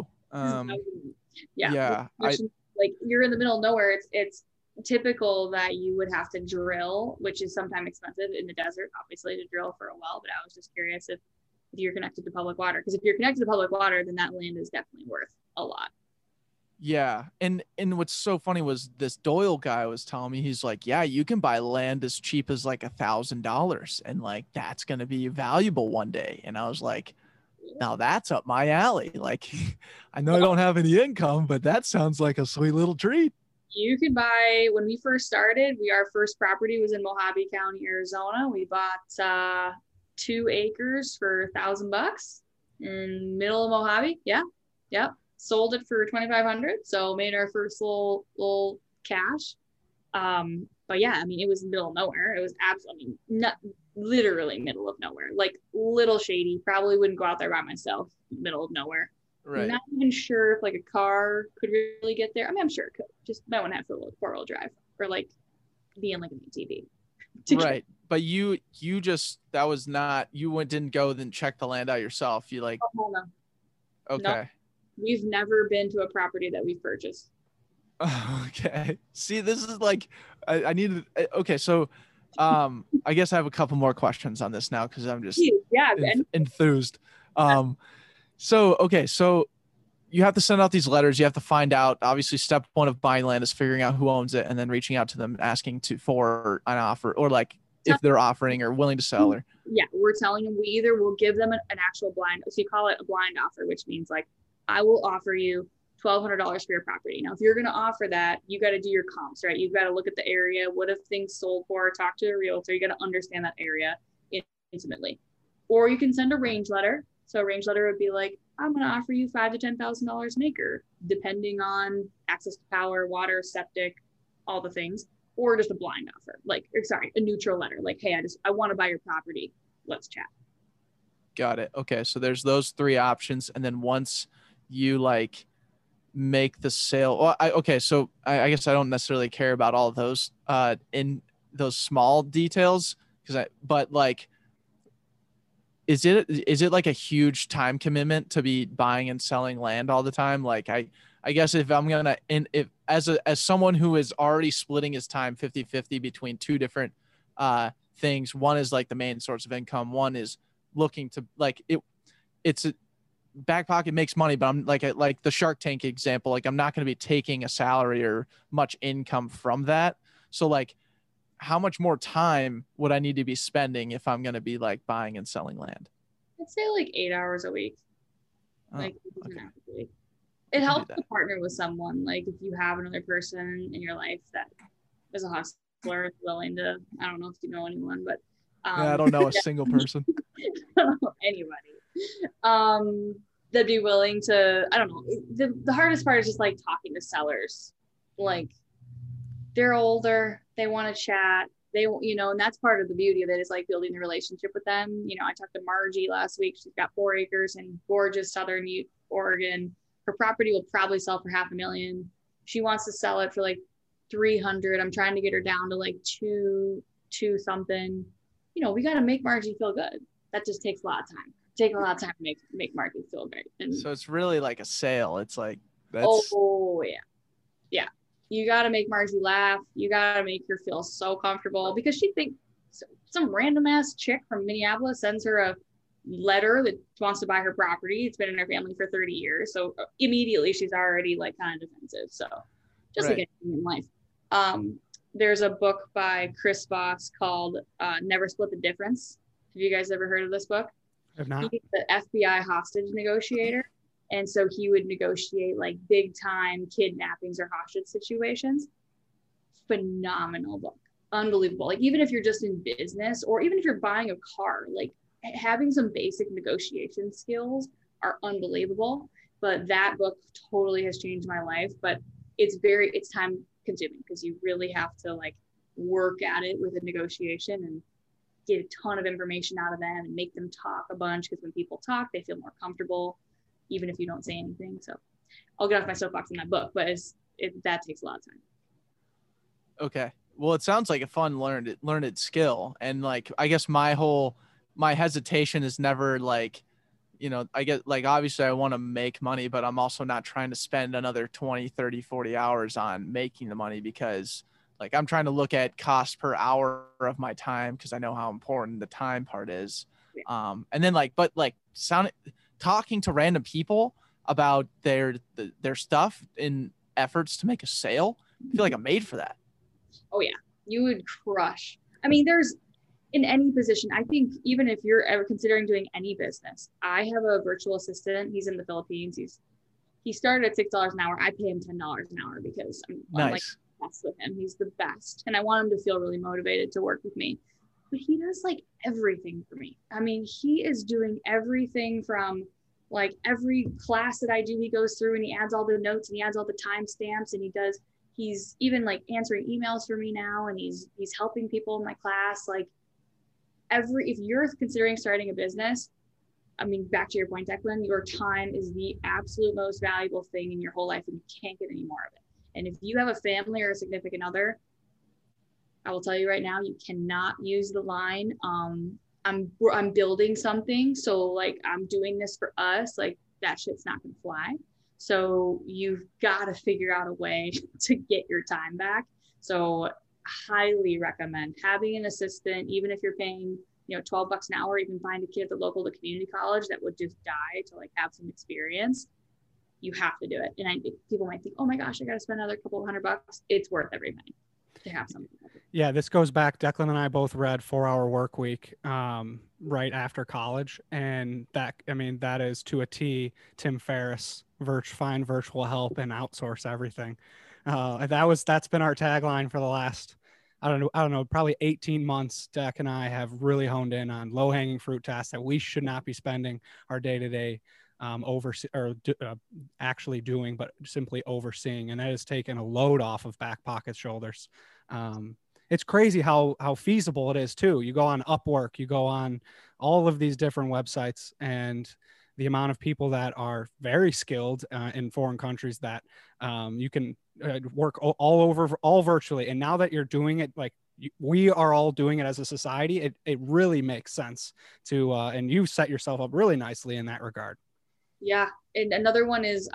Yeah. Like, you're in the middle of nowhere. It's typical that you would have to drill, which is sometimes expensive in the desert, obviously, to drill for a well. But I was just curious if you're connected to public water, because if you're connected to public water, then that land is definitely worth a lot. Yeah. And what's so funny was this Doyle guy was telling me, he's like, yeah, you can buy land as cheap as like $1,000 and like that's going to be valuable one day. And I was like, now that's up my alley. Like, I know I don't have any income, but that sounds like a sweet little treat. You could buy, when we first started, our first property was in Mojave County, Arizona. We bought 2 acres for $1,000 in middle of Mojave. Yeah. Yep. Sold it for $2,500. So made our first little cash. But yeah, I mean, it was in the middle of nowhere. It was absolutely not literally middle of nowhere, like little shady. Probably wouldn't go out there by myself, middle of nowhere. Right. I'm not even sure if like a car could really get there. I mean, I'm sure it could. Just might want to have 4-wheel drive or like be in like an ATV. Right. But you just, that was not, didn't go then check the land out yourself. You like, oh, no. Okay. No. We've never been to a property that we've purchased. Okay. See, this is like, I need to, okay. So, I guess I have a couple more questions on this now, cause I'm just enthused. So you have to send out these letters. You have to find out, obviously step 1 of buying land is figuring out who owns it and then reaching out to them, asking for an offer, or like if they're offering or willing to sell. Or yeah, we're telling them we either will give them an actual blind. So you call it a blind offer, which means like, I will offer you $1,200 for your property. Now, if you're going to offer that, you got to do your comps, right? You've got to look at the area. What have things sold for? Talk to a realtor. You got to understand that area intimately. Or you can send a range letter. So a range letter would be like, I'm going to offer you $5,000 to $10,000 an acre, depending on access to power, water, septic, all the things. Or just a blind offer, a neutral letter. Like, hey, I want to buy your property. Let's chat. Got it. Okay. So there's those 3 options. And then once you like make the sale. Well, so I guess I don't necessarily care about all of those in those small details, but like, is it like a huge time commitment to be buying and selling land all the time? Like I guess if I'm gonna, as someone who is already splitting his time 50-50 between 2 different things, one is like the main source of income, one is looking to like it's a back pocket makes money, but I'm like the Shark Tank example, like I'm not going to be taking a salary or much income from that. So like how much more time would I need to be spending if I'm going to be like buying and selling land? I'd say like 8 hours a week. Oh, Like okay. 10 hours a week. I It can do helps that. to partner with someone. Like if you have another person in your life that is a hustler, willing to, I don't know if you know anyone, but Yeah, I don't know a single person. anybody. That'd be willing to, I don't know. The hardest part is just like talking to sellers. Like they're older, they want to chat. And that's part of the beauty of it is like building the relationship with them. I talked to Margie last week. She's got 4 acres in gorgeous southern Oregon. Her property will probably sell for $500,000. She wants to sell it for like 300. I'm trying to get her down to like two something. We got to make Margie feel good. That just takes a lot of time. Take a lot of time to make Margie feel great. And So it's really like a sale. It's like that's yeah. You got to make Margie laugh. You got to make her feel so comfortable because she thinks some random ass chick from Minneapolis sends her a letter that wants to buy her property. It's been in her family for 30 years. So immediately she's already like kind of defensive. So just like Right. anything in life. There's a book by Chris Voss called Never Split the Difference. Have you guys ever heard of this book? If not, He's the FBI hostage negotiator. And so he would negotiate like big time kidnappings or hostage situations. Phenomenal book. Unbelievable. Like even if you're just in business or even if you're buying a car, like having some basic negotiation skills are unbelievable. But that book totally has changed my life. But it's time consuming because you really have to like work at it with a negotiation and get a ton of information out of them and make them talk a bunch because when people talk, they feel more comfortable, even if you don't say anything. So I'll get off my soapbox in that book, but that takes a lot of time. Okay. Well, it sounds like a fun learned skill. And like, I guess my hesitation is never like, I get like, obviously I want to make money, but I'm also not trying to spend another 20, 30, 40 hours on making the money because like I'm trying to look at cost per hour of my time because I know how important the time part is. Yeah. And then talking to random people about their stuff in efforts to make a sale. I feel like I'm made for that. Oh yeah, you would crush. I mean, there's in any position, I think even if you're ever considering doing any business, I have a virtual assistant. He's in the Philippines. He started at $6 an hour. I pay him $10 an hour because I'm like Nice. obsessed with him. He's the best. And I want him to feel really motivated to work with me. But he does like everything for me. I mean, he is doing everything from like every class that I do, he goes through and he adds all the notes and he adds all the timestamps and he's even like answering emails for me now and he's helping people in my class. Like if you're considering starting a business, I mean, back to your point, Declan, your time is the absolute most valuable thing in your whole life and you can't get any more of it. And if you have a family or a significant other, I will tell you right now, you cannot use the line, I'm building something. So like, I'm doing this for us. Like that shit's not going to fly. So you've got to figure out a way to get your time back. So highly recommend having an assistant, even if you're paying, $12 an hour, you can find a kid at the community college that would just die to like have some experience. You have to do it. And people might think, oh my gosh, I got to spend another couple of $100. It's worth every penny to have something. yeah, this goes back. Declan and I both read 4-Hour Workweek right after college, and that is to a T. Tim Ferriss, find virtual help and outsource everything. That's been our tagline for the last, I don't know, probably 18 months. Deck and I have really honed in on low-hanging fruit tasks that we should not be spending our day-to-day actually doing, but simply overseeing, and that has taken a load off of Back Pocket's shoulders. It's crazy how feasible it is too. You go on Upwork, you go on all of these different websites, and the amount of people that are very skilled in foreign countries that you can work all virtually. And now that you're doing it, like we are all doing it as a society, it really makes sense to, and you set yourself up really nicely in that regard. Yeah. And another one is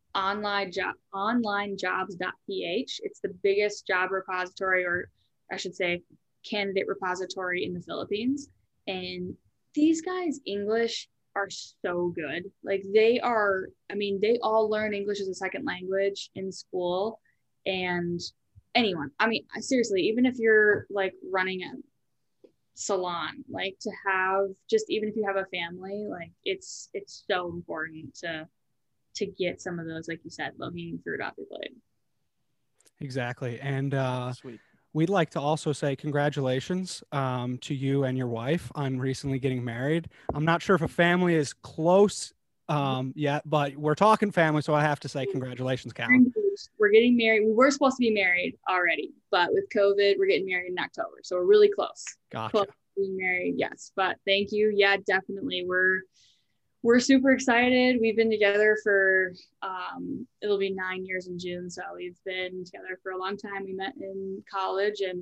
onlinejobs.ph. It's the biggest job repository, or I should say candidate repository in the Philippines. And these guys' English are so good. Like they all learn English as a second language in school. And anyone. I mean, seriously, even if you're like running a salon, like to have just, even if you have a family, like it's so important to get some of those, like you said, low hanging fruit off your plate. Exactly. And Sweet. we'd like to also say congratulations to you and your wife on recently getting married. I'm not sure if a family is close yet, but we're talking family, so I have to say congratulations, Callan. We're getting married. We were supposed to be married already, but with COVID, we're getting married in October. So we're really close. Gotcha. Close to being married, yes. But thank you. Yeah, definitely. We're super excited. We've been together for it'll be 9 years in June. So we've been together for a long time. We met in college, and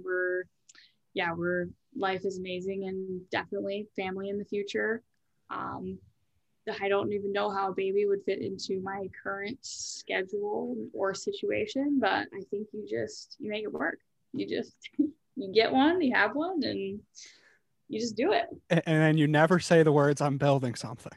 life is amazing, and definitely family in the future. I don't even know how a baby would fit into my current schedule or situation, but I think you make it work. You get one, you have one, and you just do it. And then you never say the words, "I'm building something."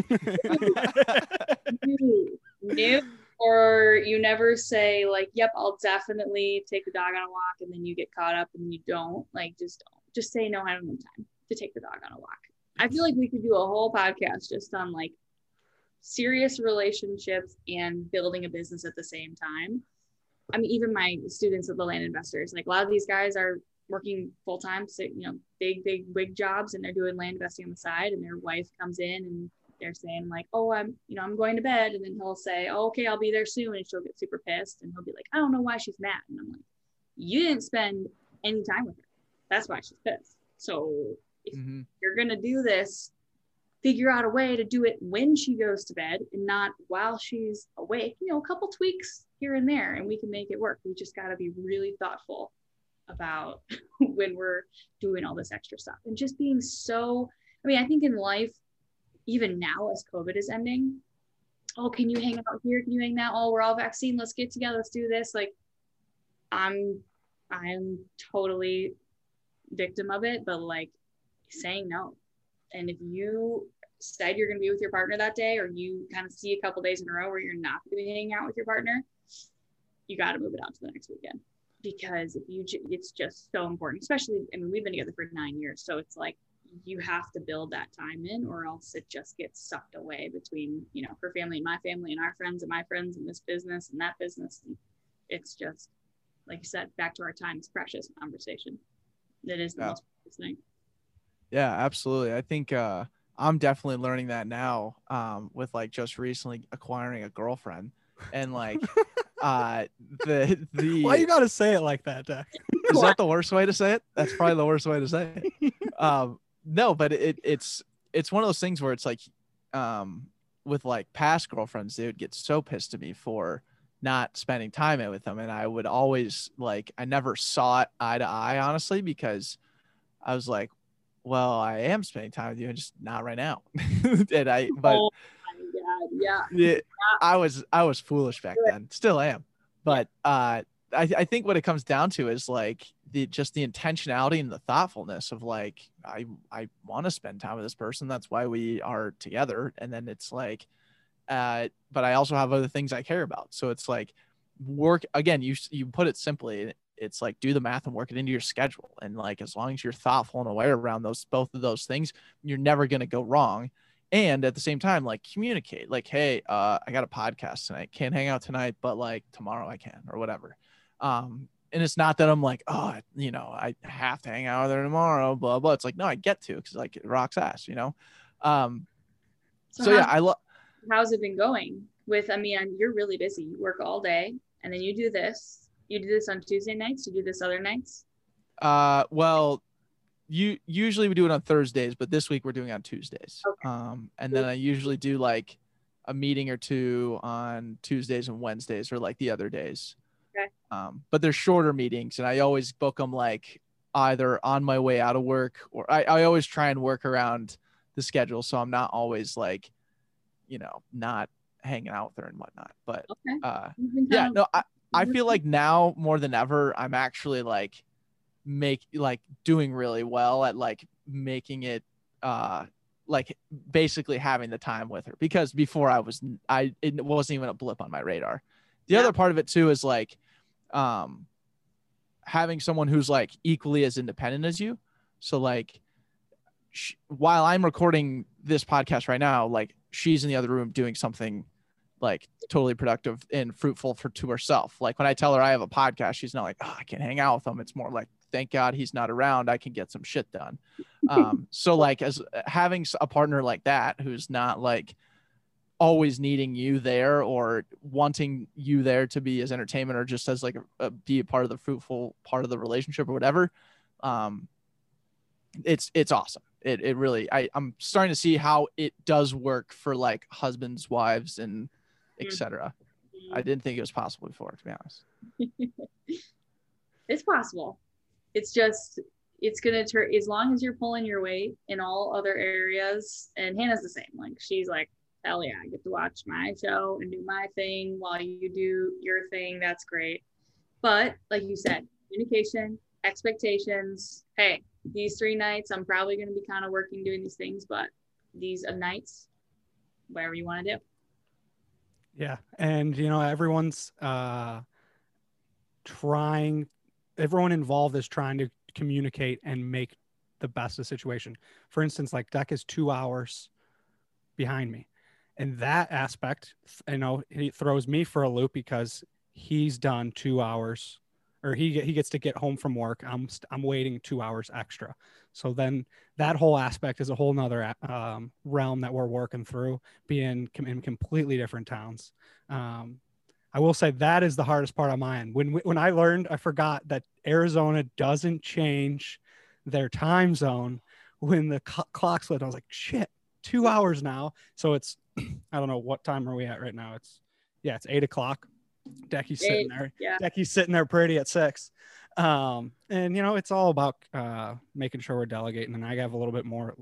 New. Or you never say like, "Yep, I'll definitely take the dog on a walk," and then you get caught up and you don't. Like, just don't. Just say, "No, I don't have time to take the dog on a walk." I feel like we could do a whole podcast just on like serious relationships and building a business at the same time. I mean, even my students at the Land Investors, like a lot of these guys are working full time, so, big wig jobs, and they're doing land investing on the side, and their wife comes in and they're saying like, "Oh, I'm going to bed," and then he'll say, "Oh, okay, I'll be there soon," and she'll get super pissed, and he'll be like, "I don't know why she's mad," and I'm like, "You didn't spend any time with her. That's why she's pissed." So if you're gonna do this, figure out a way to do it when she goes to bed and not while she's awake. A couple tweaks here and there, and we can make it work. We just got to be really thoughtful about when we're doing all this extra stuff, and just being so, I think in life, even now as COVID is ending, "Oh, can you hang out here? Can you hang out? Oh, we're all vaccine. Let's get together. Let's do this." Like, I'm totally victim of it, but like saying no. And if you said you're going to be with your partner that day, or you kind of see a couple days in a row where you're not going to be hanging out with your partner, you got to move it out to the next weekend, because it's just so important. Especially, we've been together for 9 years, so it's like you have to build that time in, or else it just gets sucked away between her family and my family, and our friends and my friends, and this business and that business. And it's just, like you said, back to our time is precious conversation. That is the most precious thing. Yeah, absolutely. I think I'm definitely learning that now with like just recently acquiring a girlfriend, and like the Why you gotta say it like that, Dak? Is that the worst way to say it? That's probably the worst way to say it. No, but it's one of those things where it's like with like past girlfriends, they would get so pissed at me for not spending time with them, and I would always I never saw it eye to eye, honestly, because I was like, well, I am spending time with you, and just not right now. And oh my God, yeah. I was foolish back then, still am, but I think what it comes down to is like the intentionality and the thoughtfulness of like, I want to spend time with this person. That's why we are together. And then it's like, but I also have other things I care about. So it's like work again, you put it simply, it's like do the math and work it into your schedule. And like, as long as you're thoughtful and aware around both of those things, you're never going to go wrong. And at the same time, like communicate like, hey, I got a podcast tonight. Can't hang out tonight, but like tomorrow I can, or whatever. And it's not that I'm like, oh, I have to hang out with her tomorrow, blah, blah. It's like, no, I get to, because like it rocks ass, So yeah, how's it been going with, you're really busy. You work all day, and then you do this. You do this on Tuesday nights? You do this other nights? Well, usually we do it on Thursdays, but this week we're doing it on Tuesdays. Okay. And then I usually do like a meeting or two on Tuesdays and Wednesdays, or like the other days. Okay. But they're shorter meetings, and I always book them like either on my way out of work, or I always try and work around the schedule, so I'm not always like, not hanging out with her and whatnot. But okay. Yeah, no, I feel like now more than ever, I'm actually like doing really well at like making it like basically having the time with her, because before it wasn't even a blip on my radar. The other part of it too is like having someone who's like equally as independent as you. So like while I'm recording this podcast right now, like she's in the other room doing something like totally productive and fruitful to herself. Like when I tell her I have a podcast, she's not like, oh, I can't hang out with him. It's more like, thank God he's not around. I can get some shit done. So like as having a partner like that, who's not like always needing you there or wanting you there to be as entertainment or just as like be a part of the fruitful part of the relationship or whatever. It's awesome. It really, I'm starting to see how it does work for like husbands, wives, and etc. I didn't think it was possible before, to be honest. It's possible. It's just, it's going to turn, as long as you're pulling your weight in all other areas. And Hannah's the same. Like, she's like, hell yeah, I get to watch my show and do my thing while you do your thing. That's great. But like you said, communication, expectations. Hey, these 3 nights, I'm probably going to be kind of working doing these things, but these nights, whatever you want to do. Yeah. And, you know, everyone's everyone involved is trying to communicate and make the best of the situation. For instance, like Deck is 2 hours behind me. And that aspect, you know, he throws me for a loop because he's done 2 hours, or he gets to get home from work. I'm waiting 2 hours extra. So then that whole aspect is a whole nother realm that we're working through, being in completely different towns. I will say that is the hardest part on my end. When I learned, I forgot that Arizona doesn't change their time zone when the clock slipped. I was like, shit, 2 hours now. So it's, I don't know, what time are we at right now? It's 8 o'clock. Decky's sitting there. Yeah. Decky's sitting there pretty at 6. And you know, it's all about making sure we're delegating. And I have a little bit more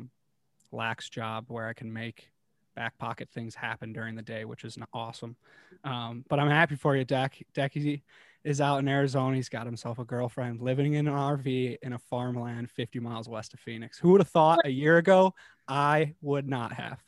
lax job where I can make back pocket things happen during the day, which is awesome. But I'm happy for you, Deck. Decky is out in Arizona. He's got himself a girlfriend, living in an RV in a farmland 50 miles west of Phoenix. Who would have thought a year ago? I would not have.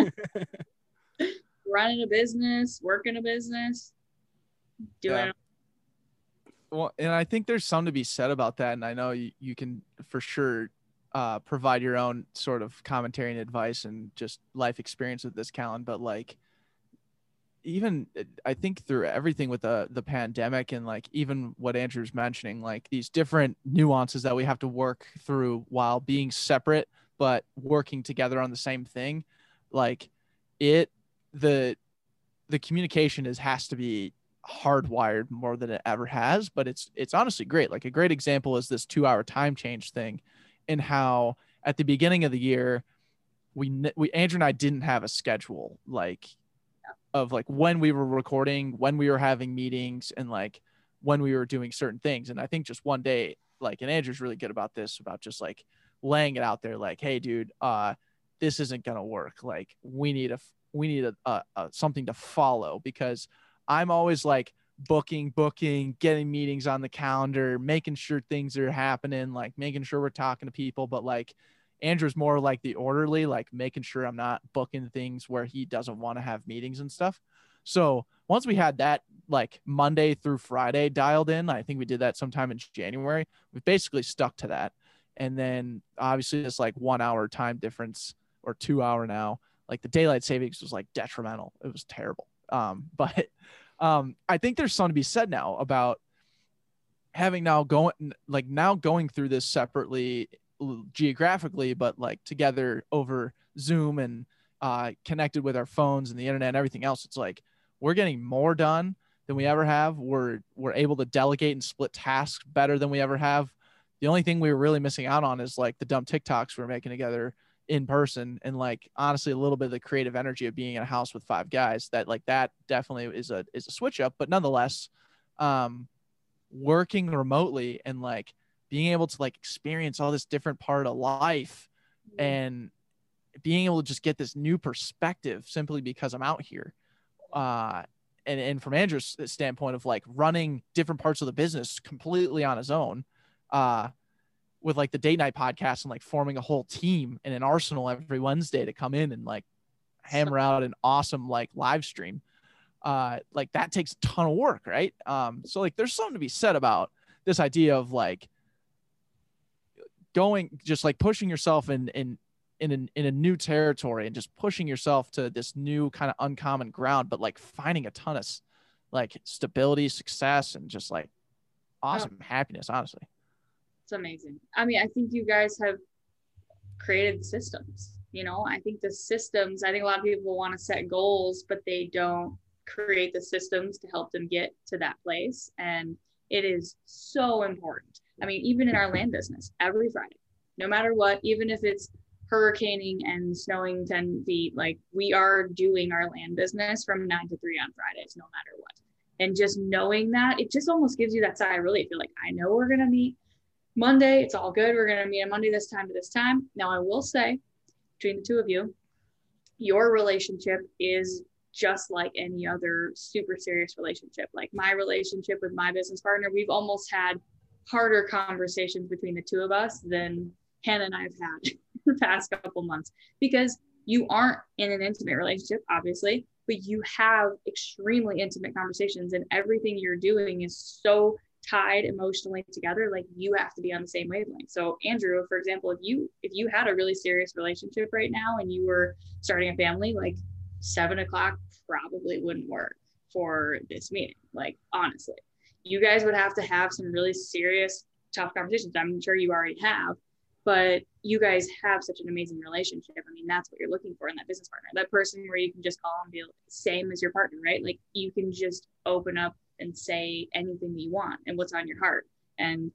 Running a business, working a business, doing it. Well, and I think there's something to be said about that. And I know you can for sure provide your own sort of commentary and advice and just life experience with this, Callan. But like, even I think through everything with the pandemic and like even what Andrew's mentioning, like these different nuances that we have to work through while being separate, but working together on the same thing. Like the communication has to be hardwired more than it ever has, but it's honestly great. Like a great example is this 2-hour time change thing, and how at the beginning of the year, we Andrew and I didn't have a schedule of like when we were recording, when we were having meetings, and like when we were doing certain things. And I think just one day, like, and Andrew's really good about this, about just like laying it out there, like, hey dude, this isn't going to work. Like we need a something to follow, because I'm always like booking, getting meetings on the calendar, making sure things are happening, like making sure we're talking to people. But like Andrew's more like the orderly, like making sure I'm not booking things where he doesn't want to have meetings and stuff. So once we had that like Monday through Friday dialed in, I think we did that sometime in January, we basically stuck to that. And then obviously this like 1 hour time difference, or 2 hour now, like the daylight savings was like detrimental. It was terrible. But I think there's something to be said now about having going through this separately geographically, but like together over Zoom and connected with our phones and the internet and everything else. It's like we're getting more done than we ever have. We're able to delegate and split tasks better than we ever have. The only thing we were really missing out on is like the dumb TikToks we're making together in person, and like honestly a little bit of the creative energy of being in a house with 5 guys. That definitely is a switch up. But nonetheless, working remotely and like being able to like experience all this different part of life and being able to just get this new perspective simply because I'm out here. And from Andrew's standpoint of like running different parts of the business completely on his own, with like the date night podcast and like forming a whole team and an arsenal every Wednesday to come in and like hammer out an awesome like live stream. Like that takes a ton of work. Right. So like there's something to be said about this idea of like going, just like pushing yourself in a new territory and just pushing yourself to this new kind of uncommon ground, but like finding a ton of like stability, success, and just like awesome happiness, honestly. It's amazing. I mean, I think you guys have created systems, you know. I think I think a lot of people want to set goals, but they don't create the systems to help them get to that place. And it is so important. I mean, even in our land business, every Friday, no matter what, even if it's hurricaning and snowing 10 feet, like we are doing our land business from 9 to 3 on Fridays, no matter what. And just knowing that, it just almost gives you that sigh of relief. You're like, I know we're going to meet Monday. It's all good. We're going to meet on Monday this time to this time. Now, I will say, between the two of you, your relationship is just like any other super serious relationship. Like my relationship with my business partner, we've almost had harder conversations between the two of us than Hannah and I have had the past couple months, because you aren't in an intimate relationship, obviously, but you have extremely intimate conversations, and everything you're doing is so tied emotionally together. Like you have to be on the same wavelength. So Andrew, for example, if you had a really serious relationship right now and you were starting a family, like 7 o'clock probably wouldn't work for this meeting. Like honestly, you guys would have to have some really serious, tough conversations. I'm sure you already have, but you guys have such an amazing relationship. I mean, that's what you're looking for in that business partner, that person where you can just call and be the same as your partner, right? Like you can just open up and say anything that you want and what's on your heart. And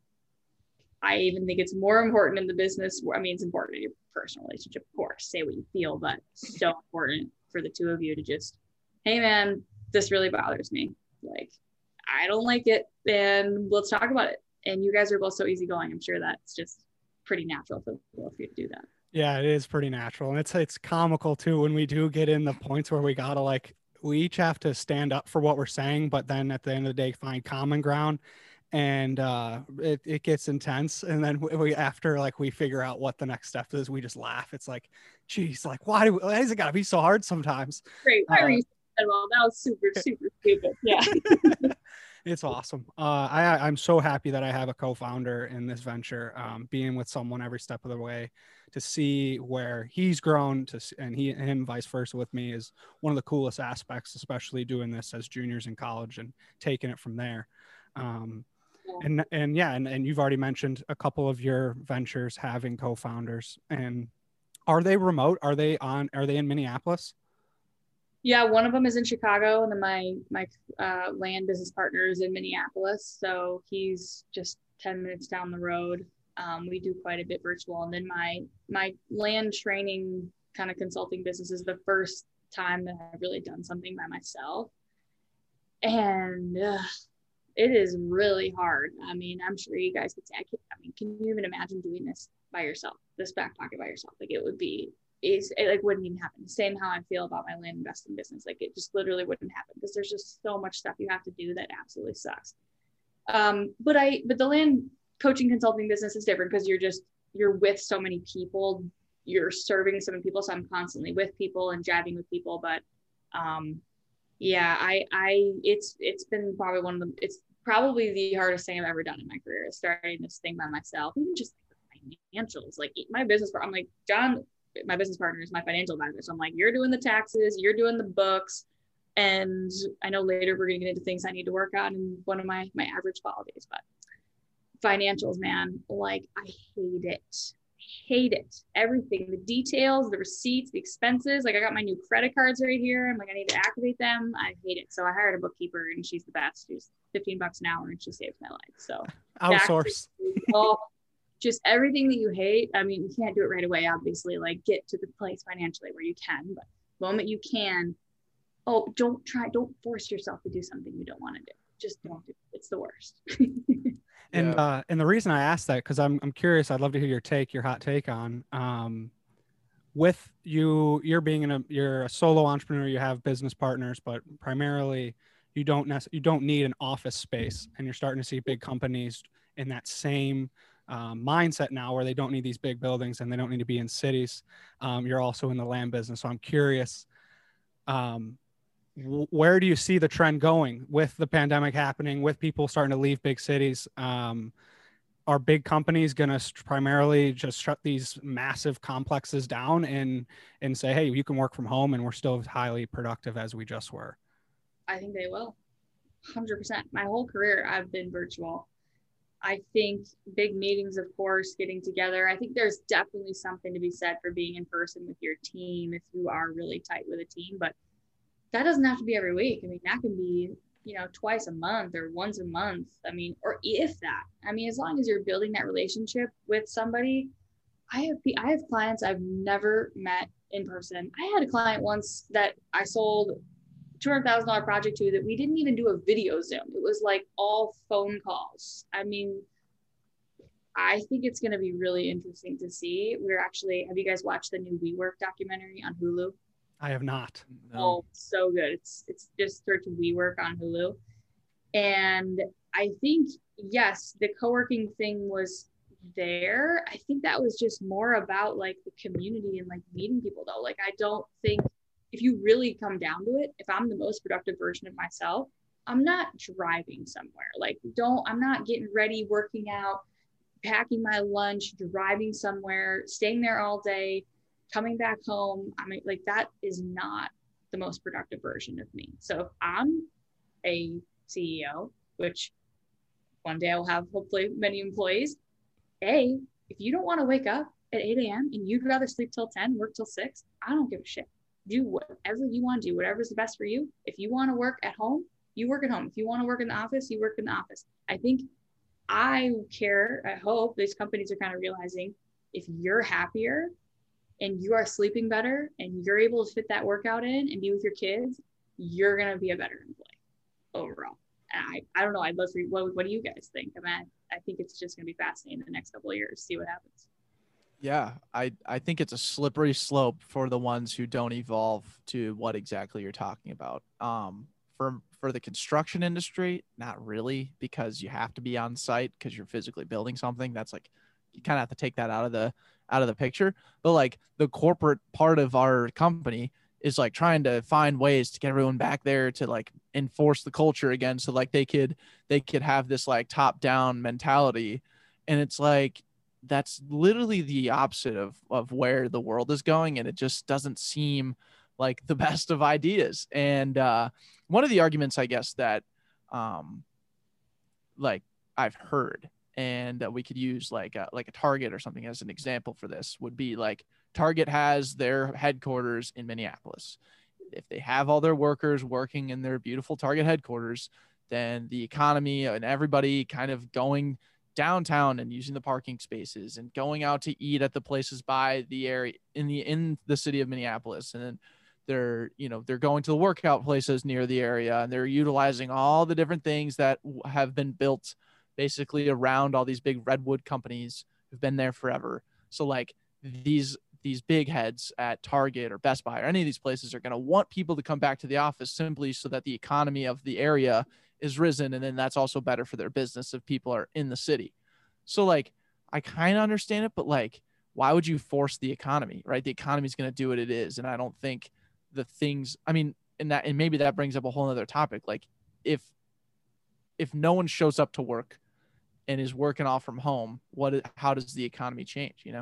I even think it's more important in the business. I mean, it's important in your personal relationship, of course, say what you feel, but so important for the two of you to just, hey man, this really bothers me. Like, I don't like it, and let's talk about it. And you guys are both so easygoing. I'm sure that's just pretty natural for both of you to do that. Yeah, it is pretty natural. And it's comical too when we do get in the points where we gotta like, we each have to stand up for what we're saying, but then at the end of the day find common ground. And it gets intense. And then we after like we figure out what the next step is, we just laugh. It's like, geez, like why is it gotta be so hard sometimes? Great. Why were you saying, well, that was super stupid. Yeah. It's awesome. I'm so happy that I have a co-founder in this venture, being with someone every step of the way to see where he's grown and him vice versa with me is one of the coolest aspects, especially doing this as juniors in college and taking it from there. And you've already mentioned a couple of your ventures having co-founders, and are they remote? Are they in Minneapolis? Yeah, one of them is in Chicago, and then my land business partner is in Minneapolis. So he's just 10 minutes down the road. We do quite a bit virtual, and then my land training kind of consulting business is the first time that I've really done something by myself, and it is really hard. I mean, I'm sure you guys could say, can you even imagine doing this by yourself, this back pocket by yourself? Like it like wouldn't even happen. Same how I feel about my land investing business. Like it just literally wouldn't happen because there's just so much stuff you have to do that absolutely sucks. But the land coaching consulting business is different because you're with so many people, you're serving so many people. So I'm constantly with people and jabbing with people. But it's been probably it's probably the hardest thing I've ever done in my career is starting this thing by myself. Even just financials, like my business, I'm like, John, my business partner is my financial advisor. So I'm like, you're doing the taxes, you're doing the books. And I know later we're going to get into things I need to work on in one of my average qualities, but financials, man, like I hate it. Everything, the details, the receipts, the expenses. Like I got my new credit cards right here. I'm like, I need to activate them. I hate it. So I hired a bookkeeper and she's the best. She's $15 an hour and she saves my life. So outsource. Just everything that you hate. I mean, you can't do it right away, obviously, like get to the place financially where you can, but the moment you can, don't force yourself to do something you don't want to do. Just don't do it. It's the worst. And the reason I asked that, because I'm curious, I'd love to hear your hot take on, with you're a solo entrepreneur, you have business partners, but primarily you don't need an office space, and you're starting to see big companies in that same mindset now where they don't need these big buildings and they don't need to be in cities. You're also in the land business. So I'm curious, where do you see the trend going with the pandemic happening, with people starting to leave big cities? Are big companies going to primarily just shut these massive complexes down and say, hey, you can work from home and we're still as highly productive as we just were? I think they will. 100%. My whole career, I've been virtual. I think big meetings, of course, getting together. I think there's definitely something to be said for being in person with your team if you are really tight with a team, but that doesn't have to be every week. I mean, that can be, twice a month or once a month. I mean, or if that. I mean, as long as you're building that relationship with somebody. I have clients I've never met in person. I had a client once that I sold $200,000 project to that we didn't even do a video Zoom. It was like all phone calls. I mean, I think it's going to be really interesting to see. Have you guys watched the new WeWork documentary on Hulu? I have not. No. Oh, so good. It's just search WeWork on Hulu. And I think, yes, the co-working thing was there. I think that was just more about like the community and like meeting people though. Like, I don't think, if you really come down to it, if I'm the most productive version of myself, I'm not driving somewhere. Like, I'm not getting ready, working out, packing my lunch, driving somewhere, staying there all day, coming back home. I mean, like, that is not the most productive version of me. So if I'm a CEO, which one day I will have hopefully many employees, if you don't want to wake up at 8 a.m. and you'd rather sleep till 10, work till 6, I don't give a shit. Do whatever you want to do, whatever's the best for you. If you want to work at home, you work at home. If you want to work in the office, you work in the office. I hope these companies are kind of realizing if you're happier and you are sleeping better and you're able to fit that workout in and be with your kids, you're going to be a better employee overall. And I don't know. I'd love for you. What do you guys think? I mean, I think it's just going to be fascinating the next couple of years, see what happens. Yeah, I think it's a slippery slope for the ones who don't evolve to what exactly you're talking about. For the construction industry, not really, because you have to be on site because you're physically building something. That's like, you kind of have to take that out of the picture. But like the corporate part of our company is like trying to find ways to get everyone back there to like enforce the culture again. So like they could have this like top down mentality. And it's like, that's literally the opposite of where the world is going. And it just doesn't seem like the best of ideas. And one of the arguments, I guess, that like I've heard, and we could use like a Target or something as an example for this, would be like Target has their headquarters in Minneapolis. If they have all their workers working in their beautiful Target headquarters, then the economy and everybody kind of going downtown and using the parking spaces and going out to eat at the places by the area in the city of Minneapolis. And then they're going to the workout places near the area, and they're utilizing all the different things that have been built basically around all these big redwood companies who've been there forever. So like these big heads at Target or Best Buy or any of these places are going to want people to come back to the office simply so that the economy of the area is risen. And then that's also better for their business if people are in the city. So like, I kind of understand it, but like, why would you force the economy, right? The economy is going to do what it is. And I don't think the things, I mean, and maybe that brings up a whole other topic. Like if no one shows up to work and is working off from home, how does the economy change, you know?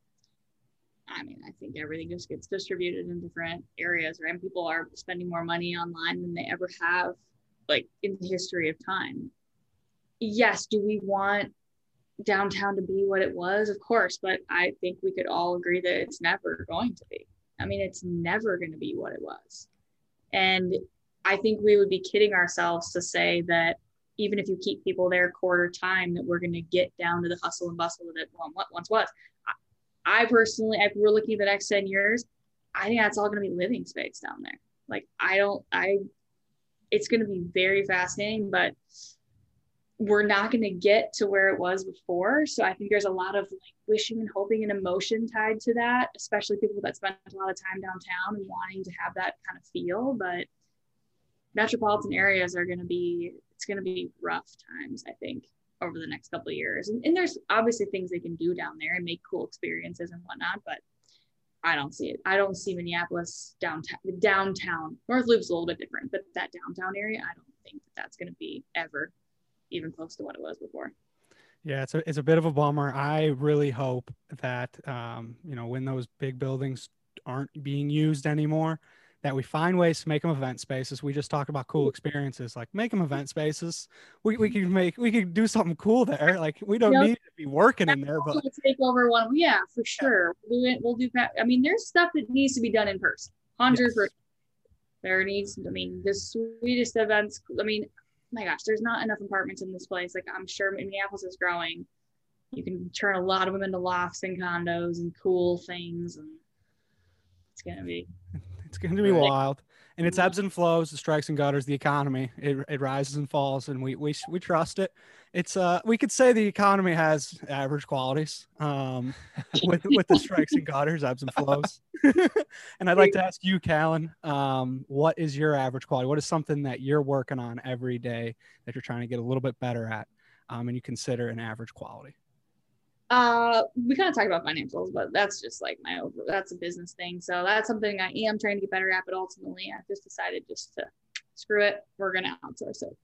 I mean, I think everything just gets distributed in different areas, right? And people are spending more money online than they ever have, like in the history of time. Yes, do we want downtown to be what it was? Of course, but I think we could all agree that it's never going to be. I mean, it's never going to be what it was. And I think we would be kidding ourselves to say that even if you keep people there quarter time, that we're going to get down to the hustle and bustle that it once was. I personally, if we're looking at the next 10 years, I think that's all going to be living space down there. Like, it's going to be very fascinating, but we're not going to get to where it was before. So I think there's a lot of like wishing and hoping and emotion tied to that, especially people that spend a lot of time downtown and wanting to have that kind of feel. But metropolitan areas it's going to be rough times, I think, over the next couple of years. And there's obviously things they can do down there and make cool experiences and whatnot, but I don't see it. I don't see Minneapolis downtown. North Loop's a little bit different, but that downtown area, I don't think that's going to be ever even close to what it was before. Yeah, it's a bit of a bummer. I really hope that when those big buildings aren't being used anymore, that we find ways to make them event spaces. We just talked about cool experiences, like make them event spaces. We could do something cool there. Like we don't need to be working in there, but We'll take over one. Yeah, for sure. We'll do that. I mean, there's stuff that needs to be done in person. 100%. There needs, the sweetest events. I mean, my gosh, there's not enough apartments in this place. Like I'm sure Minneapolis is growing. You can turn a lot of them into lofts and condos and cool things, and it's gonna be wild. And it's ebbs and flows, the strikes and gutters, the economy. It rises and falls, and we trust it. It's we could say the economy has average qualities with the strikes and gutters, ebbs and flows. And I'd like to ask you, Callan, what is your average quality? What is something that you're working on every day that you're trying to get a little bit better at, and you consider an average quality? We kind of talked about financials, but that's just like that's a business thing. So that's something I am trying to get better at, but ultimately I've just decided just to screw it. We're going to outsource it.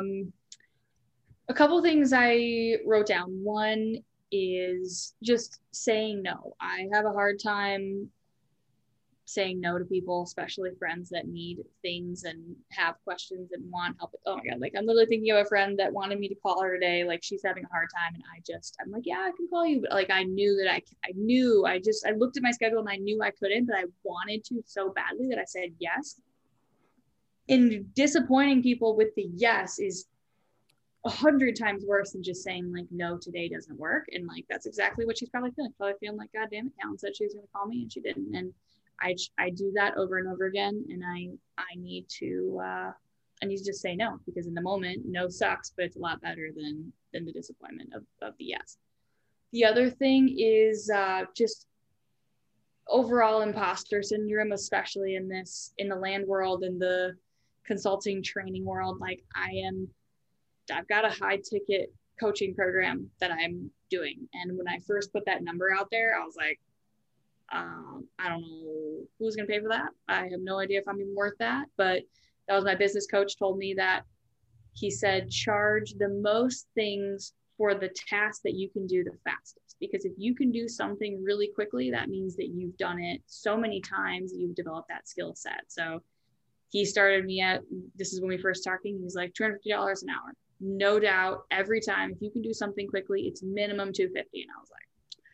A couple of things I wrote down. One is just saying no. I have a hard time saying no to people, especially friends that need things and have questions and want help. Oh my God. Like I'm literally thinking of a friend that wanted me to call her today. Like she's having a hard time. And I'm like, yeah, I can call you. But like, I knew that I looked at my schedule and I knew I couldn't, but I wanted to so badly that I said yes. And disappointing people with the yes is 100 times worse than just saying like, no, today doesn't work. And like, that's exactly what she's probably feeling like, God damn it, Callan said she was going to call me and she didn't. And I do that over and over again. And I need to just say no, because in the moment, no sucks, but it's a lot better than the disappointment of the yes. The other thing is just overall imposter syndrome, especially in the land world and the consulting training world. Like I've got a high ticket coaching program that I'm doing. And when I first put that number out there, I was like, I don't know who's going to pay for that. I have no idea if I'm even worth that, but that was my business coach told me that. He said, charge the most things for the task that you can do the fastest, because if you can do something really quickly, that means that you've done it so many times, you've developed that skill set. So he started me this is when we first talking, he's like $250 an hour. No doubt, every time, if you can do something quickly, it's minimum $250. And I was like,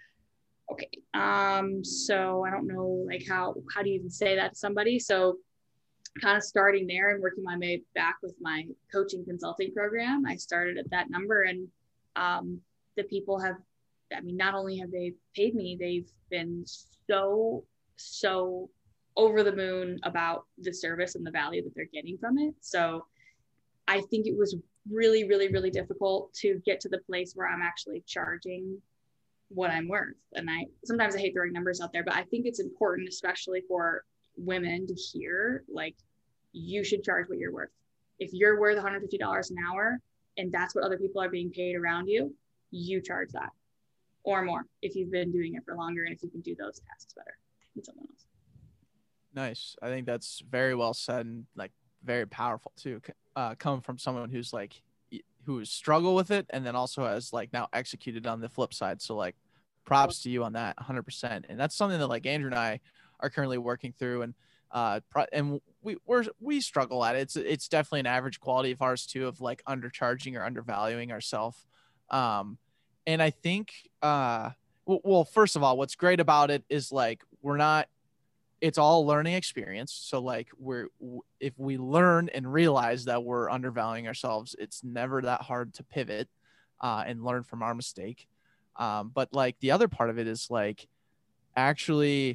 okay. So I don't know, like how do you even say that to somebody? So kind of starting there and working my way back with my coaching consulting program, I started at that number, and the people not only have they paid me, they've been so over the moon about the service and the value that they're getting from it. So I think it was really, really, really difficult to get to the place where I'm actually charging what I'm worth. And sometimes I hate throwing numbers out there, but I think it's important, especially for women, to hear, like, you should charge what you're worth. If you're worth $150 an hour and that's what other people are being paid around you, you charge that or more if you've been doing it for longer and if you can do those tasks better than someone else. Nice. I think that's very well said and like very powerful too. Coming from someone who's struggled with it and then also has like now executed on the flip side. So like props to you on that 100%. And that's something that like Andrew and I are currently working through, and we struggle at it. It's definitely an average quality of ours too, of like undercharging or undervaluing ourselves. And I think, well, first of all, what's great about it is like, it's all learning experience. So like if we learn and realize that we're undervaluing ourselves, it's never that hard to pivot and learn from our mistake. But like the other part of it is like, actually,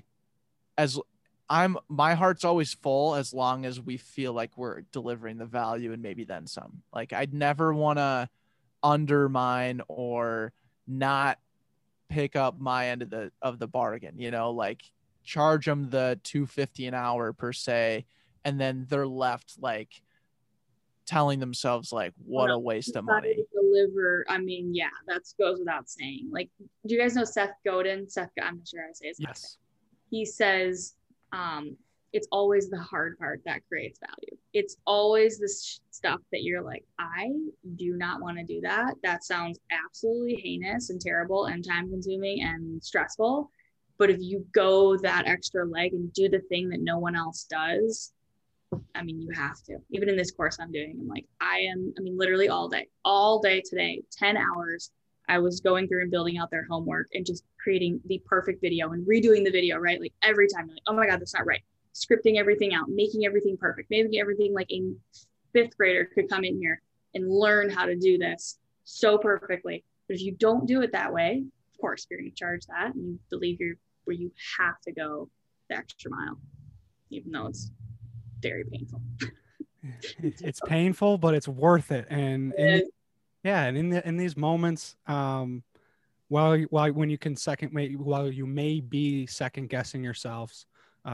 my heart's always full as long as we feel like we're delivering the value and maybe then some. Like I'd never want to undermine or not pick up my end of the bargain, like charge them the $250 an hour per se, and then they're left like telling themselves like, what a waste of money. Deliver. I mean, yeah, that goes without saying. Like, do you guys know Seth Godin? I'm not sure how to say his last name. Yes. he says, it's always the hard part that creates value. It's always this stuff that you're like, I do not want to do that. That sounds absolutely heinous and terrible and time consuming and stressful. But if you go that extra leg and do the thing that no one else does, I mean, you have to. Even in this course I'm doing, I'm like, literally all day today, 10 hours, I was going through and building out their homework and just creating the perfect video and redoing the video, right? Like every time, like, oh my God, that's not right. Scripting everything out, making everything perfect, making everything like a fifth grader could come in here and learn how to do this so perfectly. But if you don't do it that way, of course, you're going to charge that, and you believe where you have to go the extra mile, even though it's very painful. It's painful, but it's worth it. And in these moments, while when you can while you may be second guessing yourself,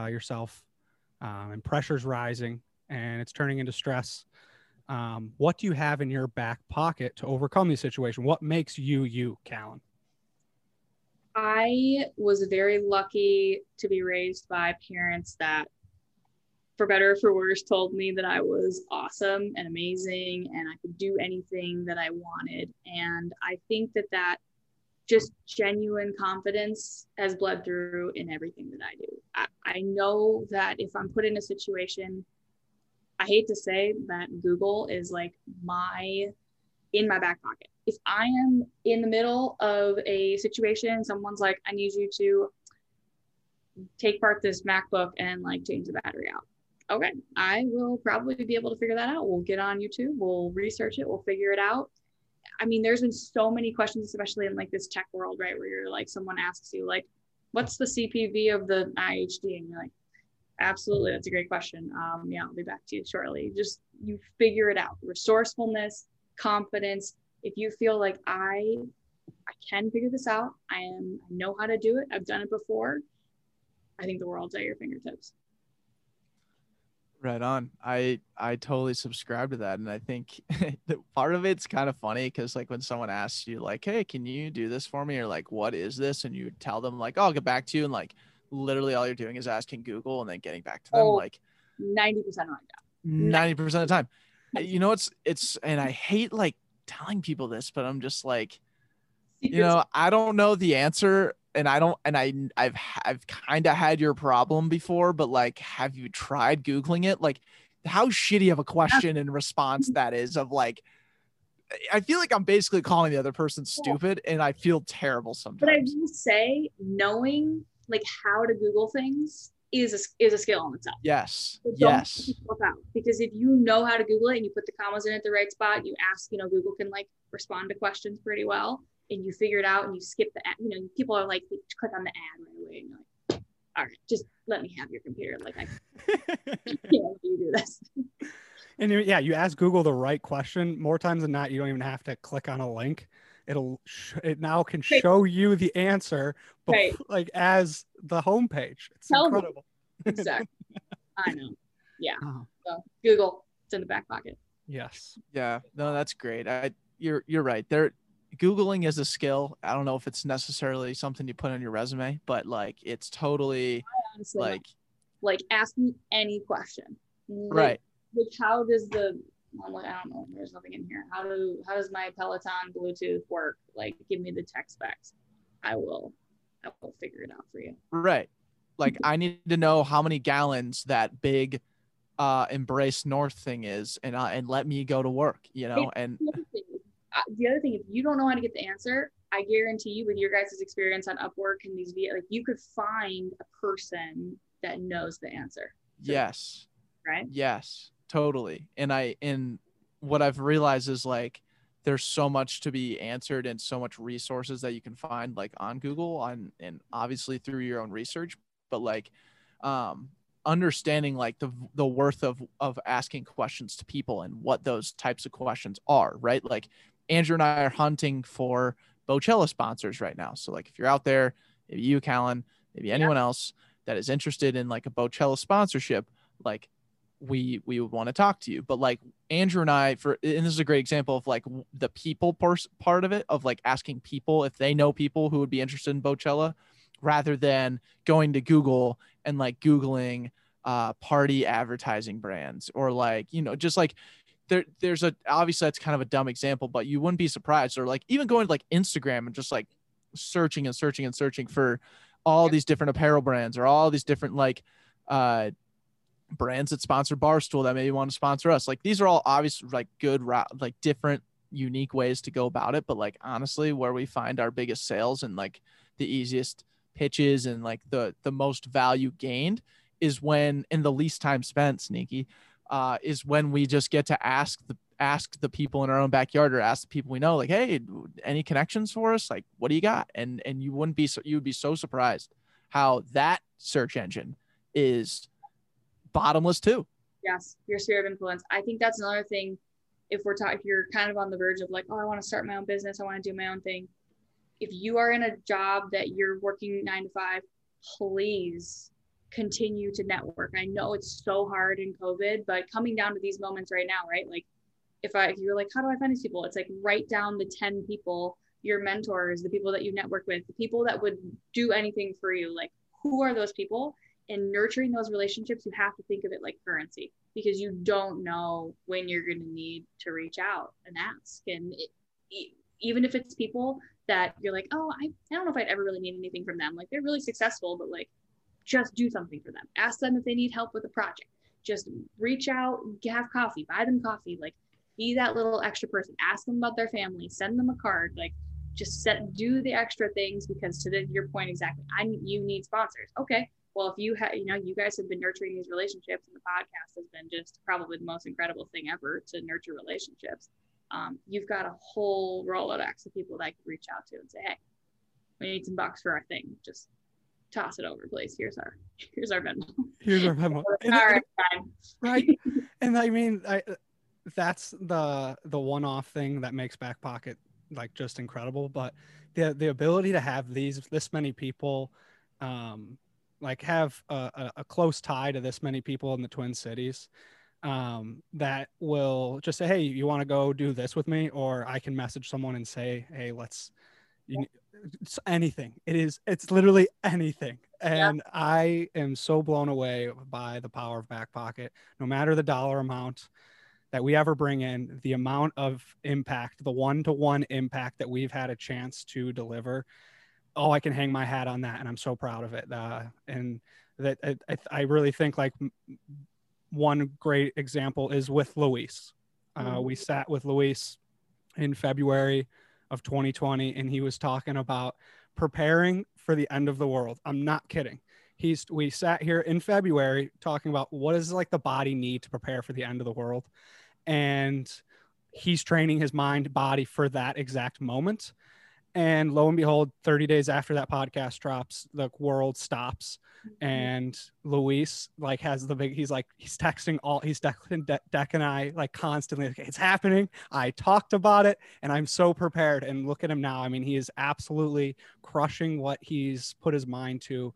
and pressure's rising and it's turning into stress, what do you have in your back pocket to overcome the situation? What makes you, Callan? I was very lucky to be raised by parents that, for better or for worse, told me that I was awesome and amazing and I could do anything that I wanted. And I think that just genuine confidence has bled through in everything that I do. I know that if I'm put in a situation, I hate to say that Google is like in my back pocket. If I am in the middle of a situation, someone's like, I need you to take apart this MacBook and like change the battery out. Okay, I will probably be able to figure that out. We'll get on YouTube, we'll research it, we'll figure it out. I mean, there's been so many questions, especially in like this tech world, right? Where you're like, someone asks you like, what's the CPV of the IHD? And you're like, absolutely, that's a great question. Yeah, I'll be back to you shortly. Just, you figure it out. Resourcefulness, confidence. If you feel like I can figure this out, I know how to do it, I've done it before, I think the world's at your fingertips. Right on. I totally subscribe to that. And I think that part of it's kind of funny because like when someone asks you like, hey, can you do this for me? Or like, what is this? And you tell them like, oh, I'll get back to you. And like literally all you're doing is asking Google and then getting back to them. Like 90% of the time. 90% of the time. You know, it's, and I hate like telling people this, but I'm just like, you know, I don't know the answer. And I've kind of had your problem before, but like, have you tried Googling it? Like how shitty of a question and response that is of like, I feel like I'm basically calling the other person stupid and I feel terrible sometimes. But I will say knowing like how to Google things is a skill in itself. Yes. So yes. Because if you know how to Google it and you put the commas in at the right spot, you ask, Google can like respond to questions pretty well. And you figure it out and you skip the ad, people are like, click on the ad right away. And you're like, all right, just let me have your computer. Like, I can't let you do this. And you ask Google the right question. More times than not, you don't even have to click on a link. It now can show you the answer, like as the homepage. It's incredible. Exactly. I know. Yeah. So Google, it's in the back pocket. Yes. Yeah. No, that's great. You're right. Googling is a skill. I don't know if it's necessarily something you put on your resume, but like it's totally honestly, like ask me any question. Right. Which how does I don't know. There's nothing in here. How does my Peloton Bluetooth work? Like give me the tech specs. I will figure it out for you. Right. Like I need to know how many gallons that big Embrace North thing is, and let me go to work. And the other thing, if you don't know how to get the answer, I guarantee you with your guys' experience on Upwork and these like you could find a person that knows the answer. Yes. Right? Yes, totally. And what I've realized is like there's so much to be answered and so much resources that you can find like on Google and obviously through your own research, but like understanding like the worth of asking questions to people and what those types of questions are, right? Like Andrew and I are hunting for Bocella sponsors right now. So like if you're out there, maybe you, Callan, maybe anyone else that is interested in like a Bocella sponsorship, like we would want to talk to you. But like Andrew and I, and this is a great example of like the people part of it, of like asking people if they know people who would be interested in Bocella. rather than going to Google and like Googling party advertising brands, or like, you know, just like there's a, obviously that's kind of a dumb example, but you wouldn't be surprised, or like even going to like Instagram and just like searching and searching and searching for all these different apparel brands, or all these different like brands that sponsor Barstool that maybe want to sponsor us. Like these are all obviously like good like different unique ways to go about it. But like, honestly, where we find our biggest sales and like the easiest pitches and like the most value gained is when, in the least time spent, Sneaky, is when we just get to ask the people in our own backyard, or ask the people we know, like, hey, any connections for us? Like, what do you got? And you would be so surprised how that search engine is bottomless too. Yes, your sphere of influence. I think that's another thing. If you're kind of on the verge of like, oh, I want to start my own business, I want to do my own thing. If you are in a job that you're working 9 to 5, please continue to network. I know it's so hard in COVID, but coming down to these moments right now, right? Like if you're like, how do I find these people? It's like, write down the 10 people, your mentors, the people that you network with, the people that would do anything for you. Like, who are those people? And nurturing those relationships, you have to think of it like currency, because you don't know when you're going to need to reach out and ask. And even if it's people that you're like, oh, I don't know if I'd ever really need anything from them. Like, they're really successful, but like, just do something for them. Ask them if they need help with a project. Just reach out, have coffee, buy them coffee. Like, be that little extra person. Ask them about their family, send them a card. Like, just do the extra things, because to your point exactly, you need sponsors. Okay, well, if you you guys have been nurturing these relationships, and the podcast has been just probably the most incredible thing ever to nurture relationships. You've got a whole Rolodex of people that I could reach out to and say, hey, we need some bucks for our thing. Just toss it over, please. Here's our Venmo. Here's our Venmo. All right, fine. Right. And I mean, that's the one-off thing that makes Back Pocket like just incredible. But the ability to have this many people, like have a close tie to this many people in the Twin Cities, that will just say, hey, you want to go do this with me? Or I can message someone and say, hey, it's anything. It's literally anything. And I am so blown away by the power of Back Pocket. No matter the dollar amount that we ever bring in, the amount of impact, the one-to-one impact that we've had a chance to deliver, I can hang my hat on that, and I'm so proud of it. And that I really think like one great example is with Luis. We sat with Luis in February of 2020, and he was talking about preparing for the end of the world. I'm not kidding. We sat here in February talking about what does like the body need to prepare for the end of the world. And he's training his mind, body for that exact moment. And lo and behold, 30 days after that podcast drops, the world stops. And Luis like has he's texting Deck and I like constantly, like, it's happening. I talked about it and I'm so prepared. And look at him now. I mean, he is absolutely crushing what he's put his mind to.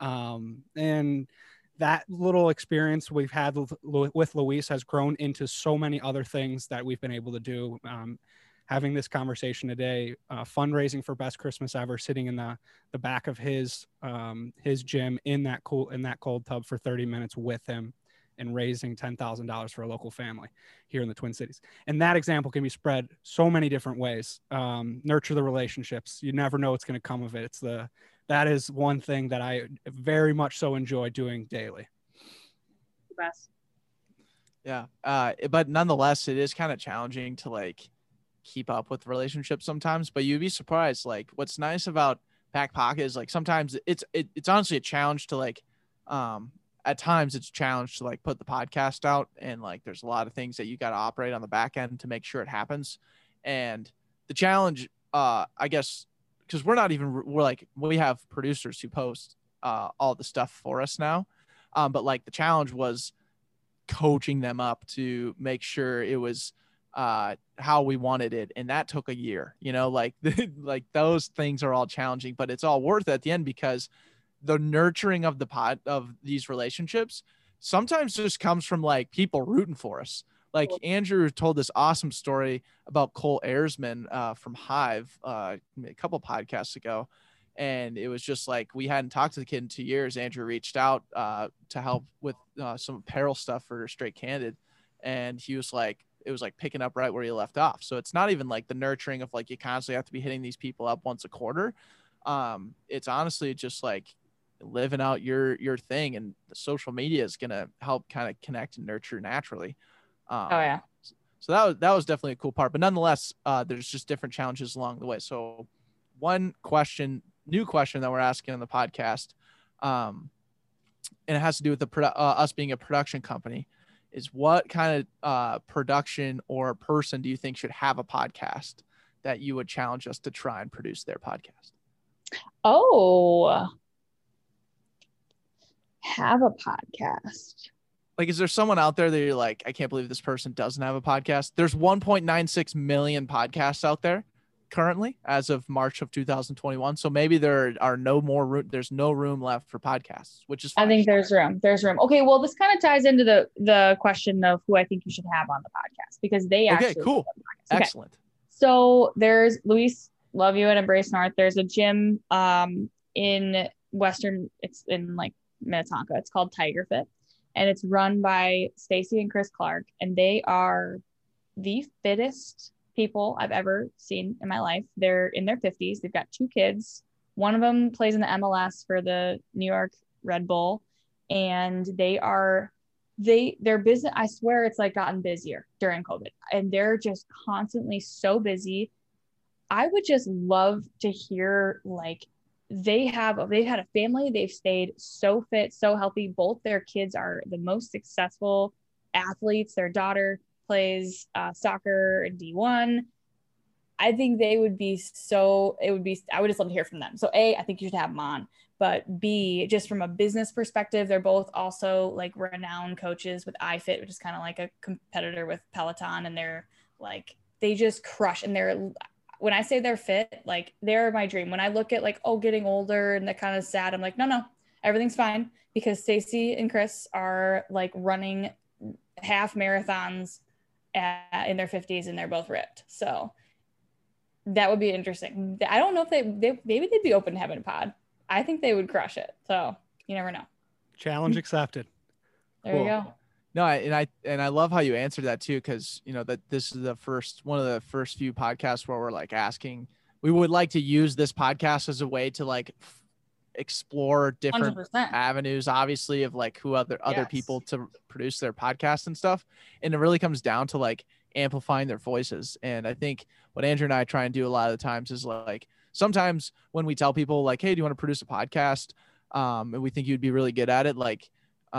And that little experience we've had with Luis has grown into so many other things that we've been able to do. Having this conversation today, fundraising for Best Christmas Ever, sitting in the back of his gym in that cold tub for 30 minutes with him, and raising $10,000 for a local family here in the Twin Cities. And that example can be spread so many different ways. Nurture the relationships. You never know what's going to come of it. That is one thing that I very much so enjoy doing daily. The best. Yeah. But nonetheless, it is kind of challenging to like keep up with relationships sometimes, but you'd be surprised. Like, what's nice about Back Pocket is like sometimes it's honestly a challenge to like, at times it's a challenge to like put the podcast out, and like there's a lot of things that you got to operate on the back end to make sure it happens. And the challenge, I guess, because we have producers who post all the stuff for us now, but like the challenge was coaching them up to make sure it was how we wanted it, and that took a year. Like like those things are all challenging, but it's all worth it at the end, because the nurturing of these relationships sometimes just comes from like people rooting for us. Like Andrew told this awesome story about Cole Ayersman from Hive a couple podcasts ago, And it was just like, we hadn't talked to the kid in 2 years. Andrew reached out to help with some apparel stuff for Straight Candid. And he was like, it was like picking up right where he left off. So it's not even like the nurturing of like, you constantly have to be hitting these people up once a quarter. It's honestly just like living out your thing, and the social media is going to help kind of connect and nurture naturally. Oh yeah. So that was definitely a cool part, but nonetheless, there's just different challenges along the way. So one new question that we're asking on the podcast, and it has to do with us being a production company, is what kind of production or person do you think should have a podcast that you would challenge us to try and produce their podcast? Oh, have a podcast. Like, is there someone out there that you're like, I can't believe this person doesn't have a podcast? There's 1.96 million podcasts out there currently as of March of 2021. So maybe there are no more room. There's no room left for podcasts, which is fine. I think there's room. There's room. Okay. Well, this kind of ties into the question of who I think you should have on the podcast, because they actually. Okay, cool. Okay. Excellent. So there's Luis, love you at Embrace North. There's a gym in Western, it's in like Minnetonka. It's called Tiger Fit, and it's run by Stacy and Chris Clark, and they are the fittest people I've ever seen in my life. They're in their 50s. They've got 2 kids. One of them plays in the MLS for the New York Red Bull, and their business, I swear it's like gotten busier during COVID, and they're just constantly so busy. I would just love to hear, like, they've had a family. They've stayed so fit, so healthy. Both their kids are the most successful athletes. Their daughter plays soccer in D1. I think I would just love to hear from them. So A, I think you should have them on, but B, just from a business perspective, they're both also like renowned coaches with iFit, which is kind of like a competitor with Peloton. And they're like, they just crush. And when I say they're fit, like, they're my dream. When I look at like, getting older and they're kind of sad, I'm like, no, everything's fine, because Stacey and Chris are like running half marathons in their 50s, and they're both ripped. So that would be interesting. I don't know if maybe they'd be open to having a pod. I think they would crush it. So you never know. Challenge accepted. There you go. No, I love how you answered that too, because that this is one of the first few podcasts where we're like asking, we would like to use this podcast as a way to like explore different 100%. avenues, obviously, of like who other people to produce their podcast and stuff. And it really comes down to like amplifying their voices. And I think what Andrew and I try and do a lot of the times is like, sometimes when we tell people like, hey, do you want to produce a podcast? And we think you'd be really good at it. Like,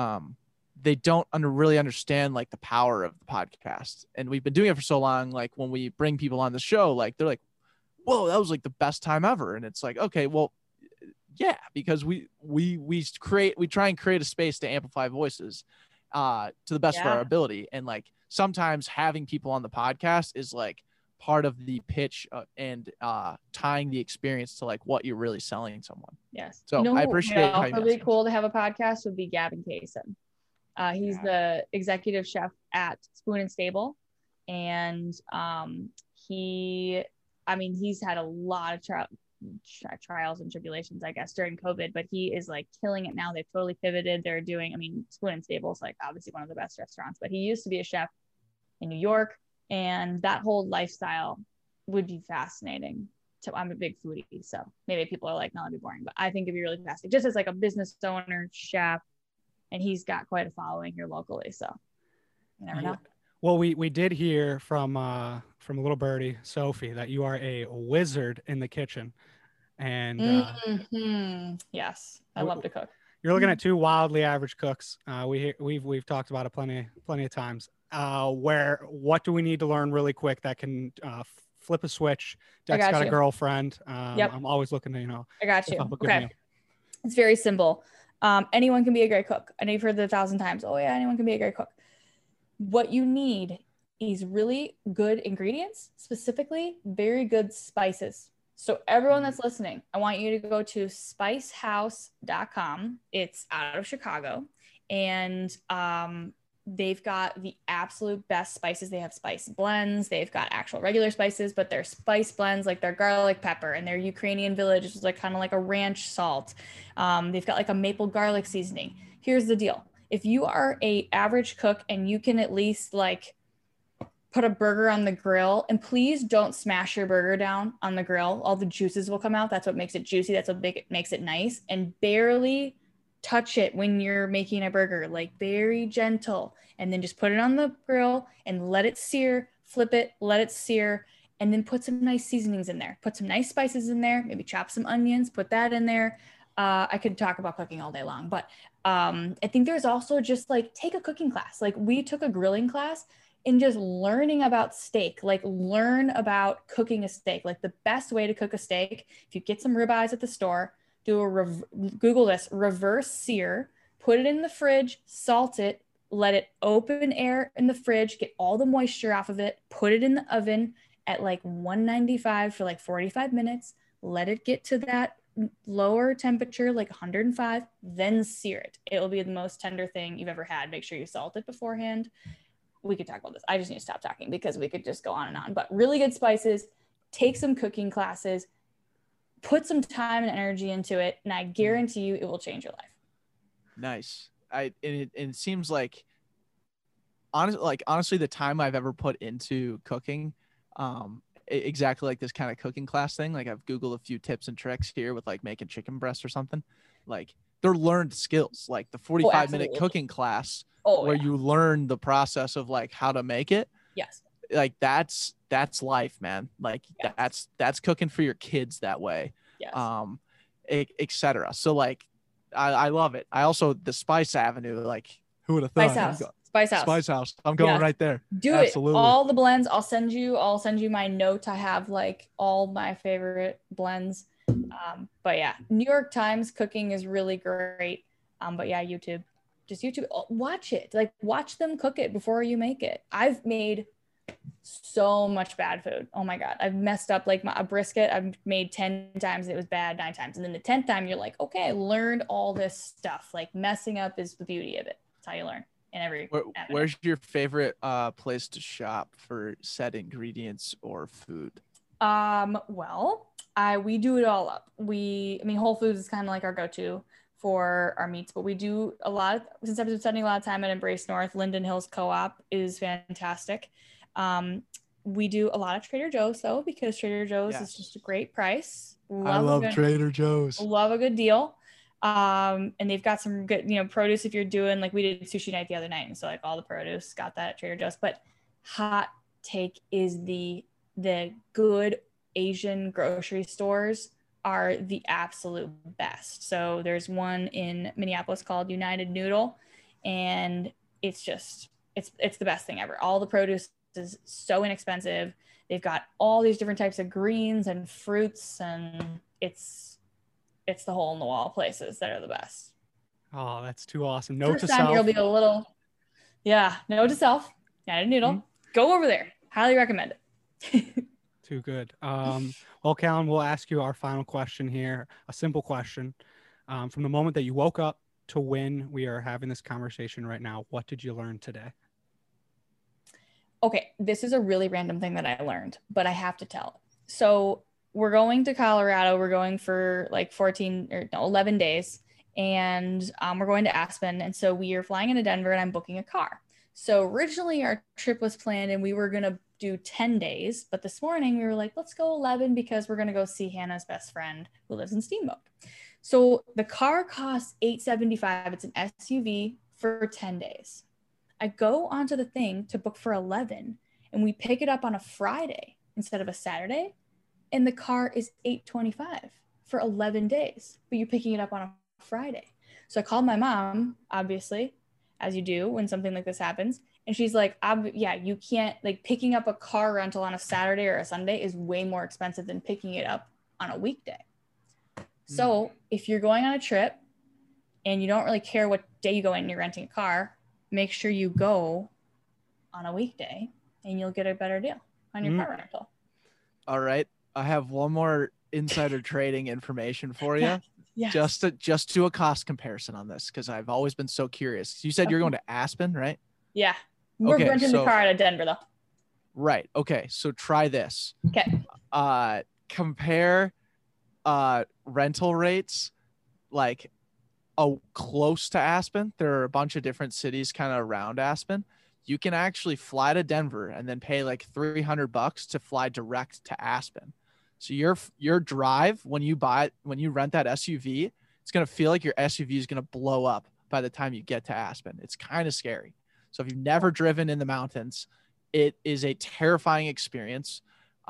they don't really understand like the power of the podcast. And we've been doing it for so long. Like, when we bring people on the show, like, they're like, whoa, that was like the best time ever. And it's like, okay, well, yeah, because we try and create a space to amplify voices to the best of our ability. And like, sometimes having people on the podcast is like part of the pitch and tying the experience to like what you're really selling someone. Yes. So I appreciate how you really cool to have a podcast would be Gavin Kaysen. He's the executive chef at Spoon and Stable. And he's had a lot of trials and tribulations, I guess, during COVID, but he is like killing it now. They've totally pivoted. They're doing, Spoon and Stable is like obviously one of the best restaurants, but he used to be a chef in New York, and that whole lifestyle would be fascinating. So I'm a big foodie, so maybe people are like, no, that'd be boring, but I think it'd be really fascinating, just as like a business owner, chef, and he's got quite a following here locally. So you never know. Well, we did hear from a little birdie, Sophie, that you are a wizard in the kitchen, and yes, I love to cook. You're looking at 2 wildly average cooks. We've talked about it plenty of times. What do we need to learn really quick that can flip a switch? Deck's got a girlfriend. I'm always looking to I got you. Okay, it's very simple. Anyone can be a great cook. I know you've heard it 1,000 times. Oh yeah, anyone can be a great cook. What you need is really good ingredients, specifically very good spices. So everyone that's listening, I want you to go to spicehouse.com. It's out of Chicago. And They've got the absolute best spices. They have spice blends. They've got actual regular spices, but they're spice blends, like their garlic pepper and their Ukrainian village, which is like kind of like a ranch salt. They've got like a maple garlic seasoning. Here's the deal. If you are a average cook and you can at least like put a burger on the grill, and please don't smash your burger down on the grill. All the juices will come out. That's what makes it juicy. That's what makes it nice. And barely touch it when you're making a burger, like very gentle. And then just put it on the grill and let it sear, flip it, let it sear, and then put some nice seasonings in there. Put some nice spices in there, maybe chop some onions, put that in there. I could talk about cooking all day long, but I think there's also just like take a cooking class. Like we took a grilling class and just learning about steak, like learn about cooking a steak. Like the best way to cook a steak, if you get some ribeyes at the store, Google this, reverse sear, put it in the fridge, salt it, let it open air in the fridge, get all the moisture off of it, put it in the oven at like 195 for like 45 minutes, let it get to that lower temperature, like 105, then sear it. It will be the most tender thing you've ever had. Make sure you salt it beforehand. We could talk about this. I just need to stop talking because we could just go on and on, but really good spices, take some cooking classes, put some time and energy into it, and I guarantee you it will change your life. Nice. It seems like honestly the time I've ever put into cooking, exactly like this kind of cooking class thing, like I've Googled a few tips and tricks here with like making chicken breast or something, like they're learned skills, like the 45-minute cooking class where you learn the process of like how to make it. Yes. Like that's life, man. Like that's cooking for your kids that way. Yes. Etc. So like I love it. I also the Spice Avenue, like who would have thought? Spice House. I'm going right there. Do Absolutely. It. All the blends. I'll send you my note. I have like all my favorite blends. But yeah, New York Times cooking is really great. But yeah, YouTube. Just YouTube. Watch it. Like watch them cook it before you make it. I've made so much bad food. Oh my God. I've messed up like a brisket. I've made 10 times. It was bad 9 times. And then the 10th time you're like, okay, I learned all this stuff. Like messing up is the beauty of it. That's how you learn in every. Where's your favorite place to shop for set ingredients or food? Well, we do it all up. Whole Foods is kind of like our go-to for our meats, but we do a lot since I've been spending a lot of time at Embrace North. Linden Hills Co-op is fantastic. We do a lot of Trader Joe's though, because Trader Joe's is just a great price. I love Trader Joe's. Love a good deal. And they've got some good, produce if you're doing, like we did sushi night the other night. And so like all the produce got that at Trader Joe's, but hot take is the good Asian grocery stores are the absolute best. So there's one in Minneapolis called United Noodle, and it's the best thing ever. All the produce is so inexpensive. They've got all these different types of greens and fruits, and it's the hole in the wall places that are the best. Oh, that's too awesome. Note First to time self. You'll be a little, note to self. United Noodle. Mm-hmm. Go over there. Highly recommend it. Too good. Well, Callan, we'll ask you our final question here. A simple question. From the moment that you woke up to when we are having this conversation right now, what did you learn today? Okay, this is a really random thing that I learned, but I have to tell. So we're going to Colorado. We're going for like 11 days, and we're going to Aspen. And so we are flying into Denver, and I'm booking a car. So originally our trip was planned and we were going to do 10 days, but this morning we were like, let's go 11 because we're going to go see Hannah's best friend who lives in Steamboat. So the car costs $875. It's an SUV for 10 days. I go onto the thing to book for 11, and we pick it up on a Friday instead of a Saturday, and the car is $825 for 11 days, but you're picking it up on a Friday. So I called my mom, obviously, as you do when something like this happens. And she's like, yeah, you can't, like, picking up a car rental on a Saturday or a Sunday is way more expensive than picking it up on a weekday. So if you're going on a trip and you don't really care what day you go in and you're renting a car, make sure you go on a weekday and you'll get a better deal on your car rental. All right. I have one more insider trading information for you. Yes. Just to a cost comparison on this, because I've always been so curious. You said you're going to Aspen, right? Yeah. We're Okay, renting so- the car out of Denver though. Right. Okay. So try this. Okay. Compare rental rates like close to Aspen. There are a bunch of different cities kind of around Aspen. You can actually fly to Denver and then pay like $300 to fly direct to Aspen. So your drive when you rent that SUV, it's gonna feel like your SUV is gonna blow up by the time you get to Aspen. It's kind of scary. So if you've never driven in the mountains, it is a terrifying experience.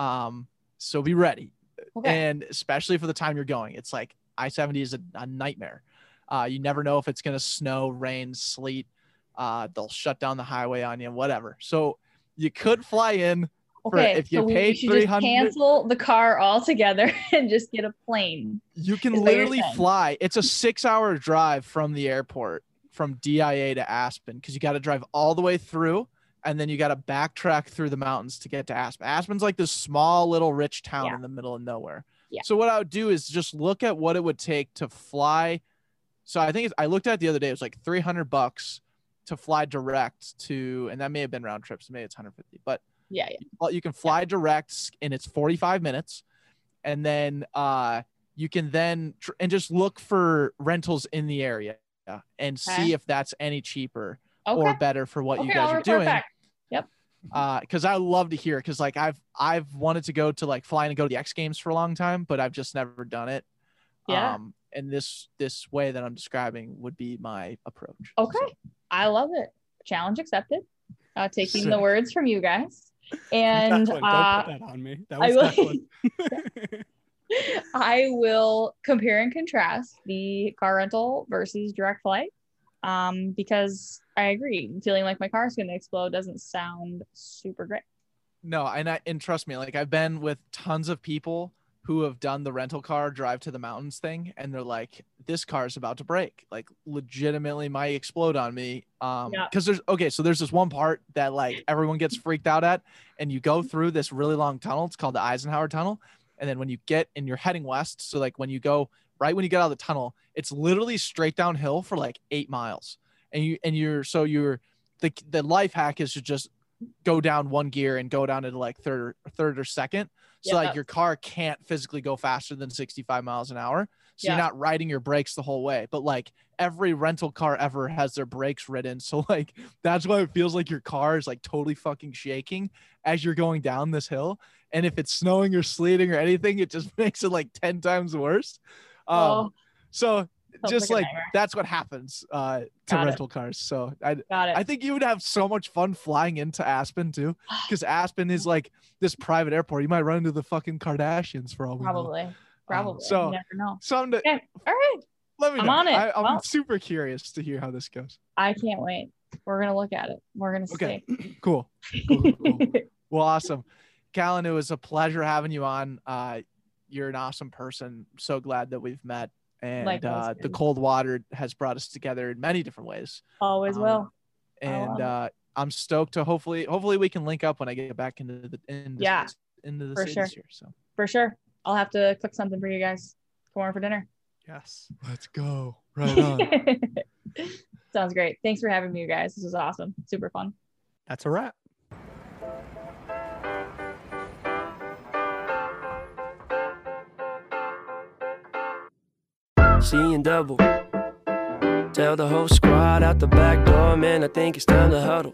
So be ready. Okay. And especially for the time you're going, it's like I-70 is a nightmare. You never know if it's going to snow, rain, sleet. They'll shut down the highway on you, whatever. So you could fly in Okay. if you so paid we should just $300. cancel the car altogether and just get a plane. You can is what you're literally saying. fly. It's a 6-hour drive from the airport, from DIA to Aspen, because you got to drive all the way through. And then you got to backtrack through the mountains to get to Aspen. Aspen's like this small little rich town Yeah. in the middle of nowhere. Yeah. So what I would do is just look at what it would take to fly. So I think I looked at it the other day. It was like $300 to fly direct to, and that may have been round trips. Maybe it's 150, but Yeah. you can fly direct and it's 45 minutes. And then you can then and just look for rentals in the area and see Okay. if that's any cheaper Okay. or better for what you Okay, guys I'll are report doing. back. Because I love to hear, because like I've wanted to go to like flying and go to the X Games for a long time, but I've just never done it. Yeah. And this way that I'm describing would be my approach. Okay. So, I love it. Challenge accepted. Taking the Sick. words from you guys. And Declan, don't put that on me. That I was will, Declan. I will compare and contrast the car rental versus direct flight. Because I agree, feeling like my car is going to explode doesn't sound super great. no, and trust me, like I've been with tons of people who have done the rental car drive to the mountains thing, and they're like, this car is about to break, like legitimately might explode on me. Yeah. Because there's this one part that like everyone gets freaked out at, and you go through this really long tunnel. It's called the Eisenhower Tunnel. And then when you get and you're heading west, so like when you get out of the tunnel, it's literally straight downhill for like 8 miles. And the life hack is to just go down one gear and go down into like third or second. So Yeah. like your car can't physically go faster than 65 miles an hour. So Yeah. you're not riding your brakes the whole way. But like every rental car ever has their brakes ridden. So like that's why it feels like your car is like totally fucking shaking as you're going down this hill. And if it's snowing or sleeting or anything, it just makes it like 10 times worse. Oh, So sounds just like a like nightmare. that's what happens to Got it. rental cars. So got it. I think you would have so much fun flying into Aspen too, because Aspen is like this private airport. You might run into the fucking Kardashians for all we know. Probably. so- You never know. Something to, Okay. All right. let me I'm know. on it. I'm Well- super curious to hear how this goes. I can't wait. We're gonna look at it. We're gonna Okay. see. Cool. Well, awesome. Callan, it was a pleasure having you on. You're an awesome person. So glad that we've met. And Likewise, the man. cold water has brought us together in many different ways. Always will. And love I'm stoked to hopefully we can link up when I get back into the Yeah, for city sure. this year. So For sure. I'll have to cook something for you guys. Come over for dinner. Yes. let's go. Right on. Sounds great. Thanks for having me, you guys. This was awesome. Super fun. That's a wrap. Seeing double. Tell the whole squad out the back door, man, I think it's time to huddle.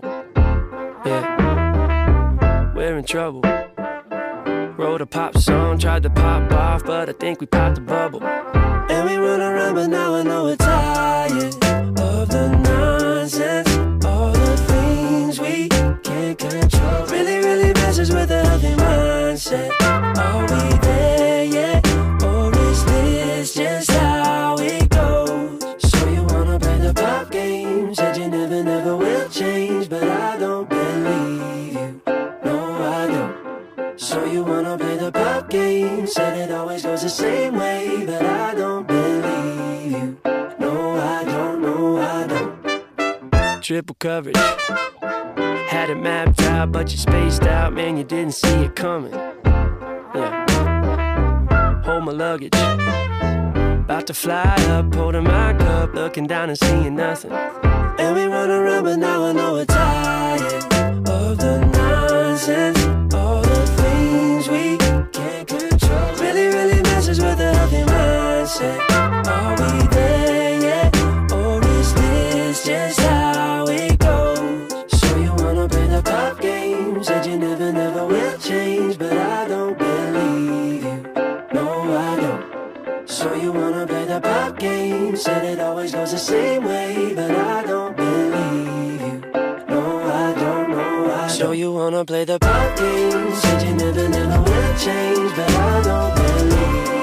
Yeah, we're in trouble. Wrote a pop song, tried to pop off, but I think we popped the bubble. And we run around, but now I know we're tired of the nonsense. All the things we can't control. Really, really messes with a healthy mindset. Are we there yet? Or is this just how it goes? So you wanna play the pop game? Said you never, never will change, but I don't believe you. No, I don't. So you wanna play the pop game? Said it always goes the same way, but I don't believe you. No, I don't. No, I don't. Triple coverage. Had it mapped out, but you spaced out, man, you didn't see it coming. Yeah. Hold my luggage. About to fly up, holding my cup, looking down and seeing nothing. And we run around, but now I know it's time. Said it always goes the same way, but I don't believe you. No, I don't know. I so you wanna play the pop game? Said you never will change, but I don't believe